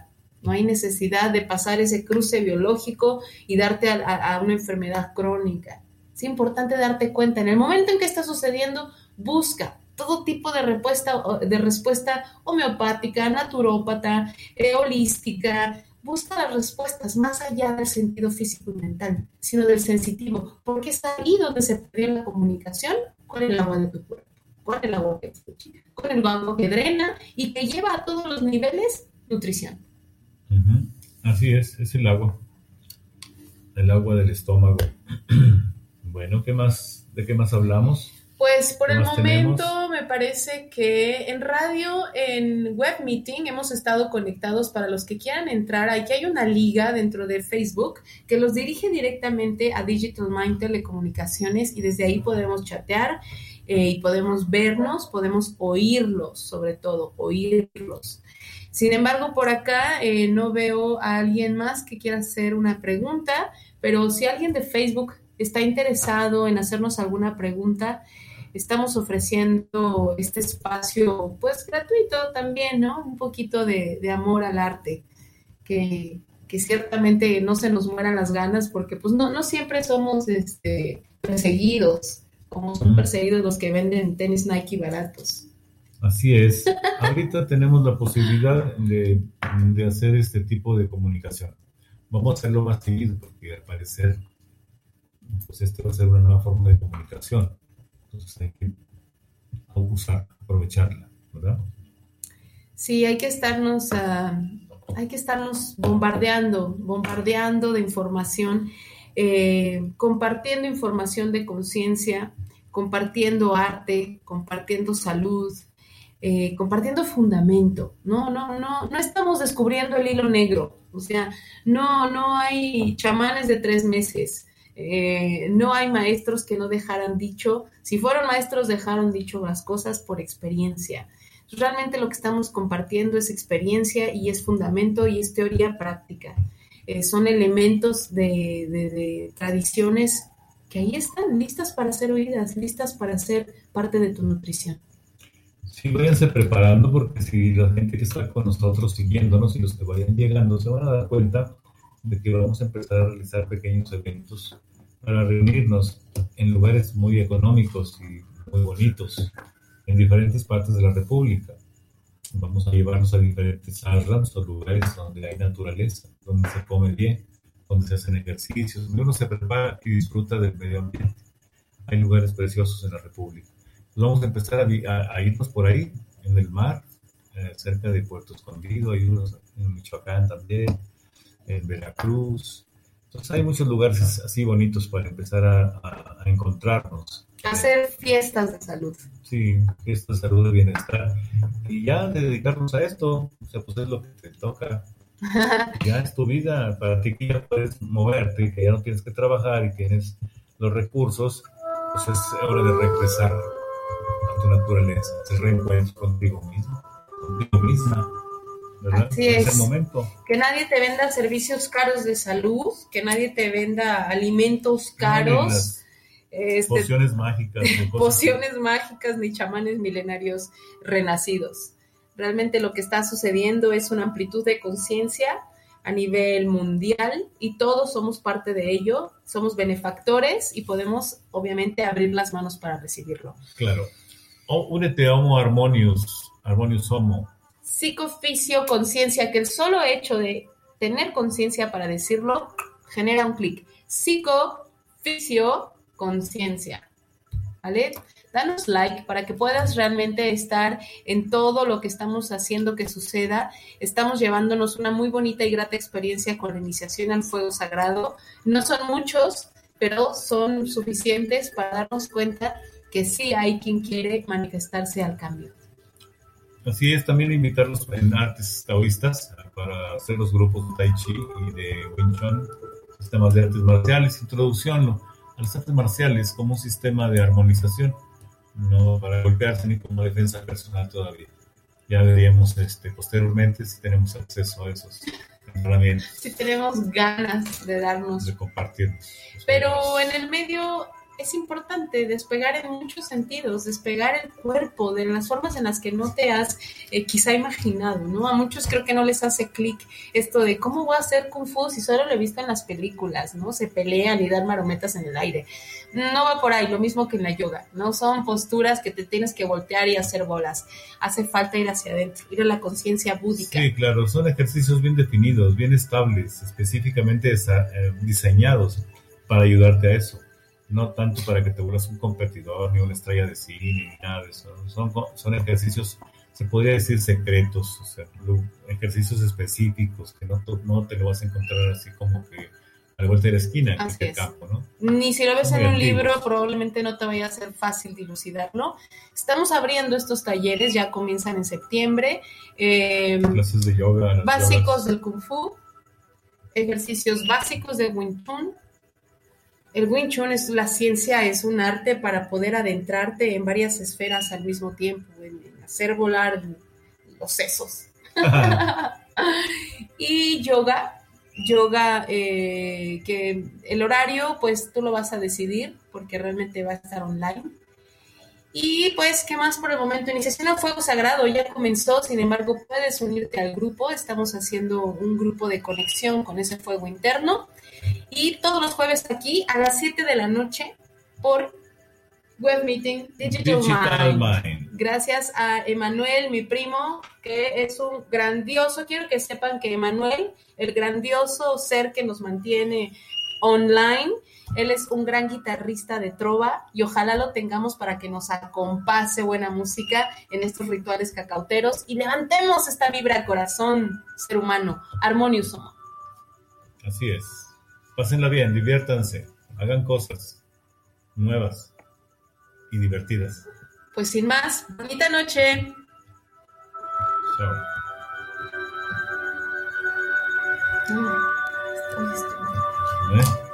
No hay necesidad de pasar ese cruce biológico y darte a una enfermedad crónica. Es importante darte cuenta. En el momento en que está sucediendo, busca todo tipo de respuesta homeopática, naturópata, holística. Busca las respuestas más allá del sentido físico y mental, sino del sensitivo, porque es ahí donde se perdió la comunicación con el agua de tu cuerpo, con el agua que fluye, con el agua que drena y que lleva a todos los niveles nutrición. Uh-huh. Así es el agua del estómago. Bueno, ¿de qué más hablamos? Pues por el momento tenemos? Me parece que en radio, en web meeting, hemos estado conectados. Para los que quieran entrar, aquí hay una liga dentro de Facebook que los dirige directamente a Digital Mind Telecomunicaciones y desde ahí podemos chatear y podemos vernos, podemos oírlos, sobre todo, oírlos. Sin embargo, por acá no veo a alguien más que quiera hacer una pregunta, pero si alguien de Facebook está interesado en hacernos alguna pregunta, estamos ofreciendo este espacio, pues gratuito también, ¿no? Un poquito de amor al arte, que ciertamente no se nos mueran las ganas, porque pues no siempre somos perseguidos, como son perseguidos los que venden tenis Nike baratos. Así es. Ahorita tenemos la posibilidad de hacer este tipo de comunicación. Vamos a hacerlo más seguido, porque al parecer pues va a ser una nueva forma de comunicación. Entonces hay que aprovecharla, ¿verdad? Sí, hay que estarnos bombardeando de información, compartiendo información de conciencia, compartiendo arte, compartiendo salud, compartiendo fundamento. No estamos descubriendo el hilo negro. O sea, no hay chamanes de 3 meses. No hay maestros que no dejaran dicho. Si fueron maestros, dejaron dicho las cosas por experiencia. Realmente lo que estamos compartiendo es experiencia y es fundamento y es teoría práctica. Son elementos de tradiciones que ahí están, listas para ser oídas, listas para ser parte de tu nutrición. Sí, váyanse preparando, porque si la gente que está con nosotros siguiéndonos y los que vayan llegando se van a dar cuenta de que vamos a empezar a realizar pequeños eventos para reunirnos en lugares muy económicos y muy bonitos en diferentes partes de la República. Vamos a llevarnos a diferentes ashrams o lugares donde hay naturaleza, donde se come bien, donde se hacen ejercicios, donde uno se prepara y disfruta del medio ambiente. Hay lugares preciosos en la República. Entonces vamos a empezar a irnos por ahí, en el mar, cerca de Puerto Escondido, hay unos en Michoacán también, en Veracruz. Entonces hay muchos lugares así bonitos para empezar a encontrarnos. Hacer fiestas de salud. Sí, fiestas de salud, de bienestar. Y ya de dedicarnos a esto, o sea, pues es lo que te toca. Ya es tu vida, para ti que ya puedes moverte, que ya no tienes que trabajar y tienes los recursos, pues es hora de regresar a tu naturaleza, el reencuentro contigo mismo, contigo misma. ¿Verdad? Así es. El momento. Que nadie te venda servicios caros de salud, que nadie te venda alimentos caros, pociones mágicas. Pociones mágicas ni chamanes milenarios renacidos. Realmente lo que está sucediendo es una amplitud de conciencia a nivel mundial y todos somos parte de ello, somos benefactores y podemos obviamente abrir las manos para recibirlo. Claro. Únete a Homo Harmonious Homo. Psicoficio, conciencia, que el solo hecho de tener conciencia para decirlo genera un clic. Psicoficio, conciencia. ¿Vale? Danos like para que puedas realmente estar en todo lo que estamos haciendo que suceda. Estamos llevándonos una muy bonita y grata experiencia con la iniciación al fuego sagrado. No son muchos, pero son suficientes para darnos cuenta que sí hay quien quiere manifestarse al cambio. Así es, también invitarlos en artes taoístas para hacer los grupos de Tai Chi y de Wing Chun, sistemas de artes marciales, introducción a las artes marciales como un sistema de armonización, no para golpearse ni como defensa personal todavía. Ya veríamos posteriormente si tenemos acceso a esos herramientas. Si tenemos ganas de darnos. De compartir. Pero en el medio es importante despegar en muchos sentidos, despegar el cuerpo de las formas en las que no te has quizá imaginado, ¿no? A muchos creo que no les hace clic esto de cómo voy a hacer Kung Fu si solo lo he visto en las películas, ¿no? Se pelean y dan marometas en el aire. No va por ahí, lo mismo que en la yoga, ¿no? Son posturas que te tienes que voltear y hacer bolas. Hace falta ir hacia adentro, ir a la conciencia búdica. Sí, claro, son ejercicios bien definidos, bien estables, específicamente diseñados para ayudarte a eso. No tanto para que te vuelvas un competidor, ni una estrella de cine, ni nada de eso. Son ejercicios, se podría decir secretos, o sea, ejercicios específicos que no te lo vas a encontrar así como que a la vuelta de la esquina en Así cualquier es. campo, ¿no? Ni si lo ves Muy en un antiguos. libro, probablemente no te vaya a ser fácil dilucidarlo. Estamos abriendo estos talleres, ya comienzan en septiembre. Clases de yoga. las Básicos yogas. del Kung Fu, ejercicios básicos de Wing Chun. El Wing Chun es la ciencia, es un arte para poder adentrarte en varias esferas al mismo tiempo, en hacer volar los sesos. Y yoga, que el horario pues tú lo vas a decidir porque realmente va a estar online. Y pues, ¿qué más por el momento? Iniciación a Fuego Sagrado ya comenzó, sin embargo, puedes unirte al grupo. Estamos haciendo un grupo de conexión con ese fuego interno. Y todos los jueves aquí a las 7 de la noche por Web Meeting Digital Mind. Gracias a Emanuel, mi primo, que es un grandioso, quiero que sepan que Emanuel, el grandioso ser que nos mantiene online, él es un gran guitarrista de trova y ojalá lo tengamos para que nos acompase buena música en estos rituales cacauteros y levantemos esta vibra corazón, ser humano, Harmonious somos. Así es. Pásenla bien, diviértanse, hagan cosas nuevas y divertidas. Pues sin más, bonita noche. Chao. Estoy ¿Eh?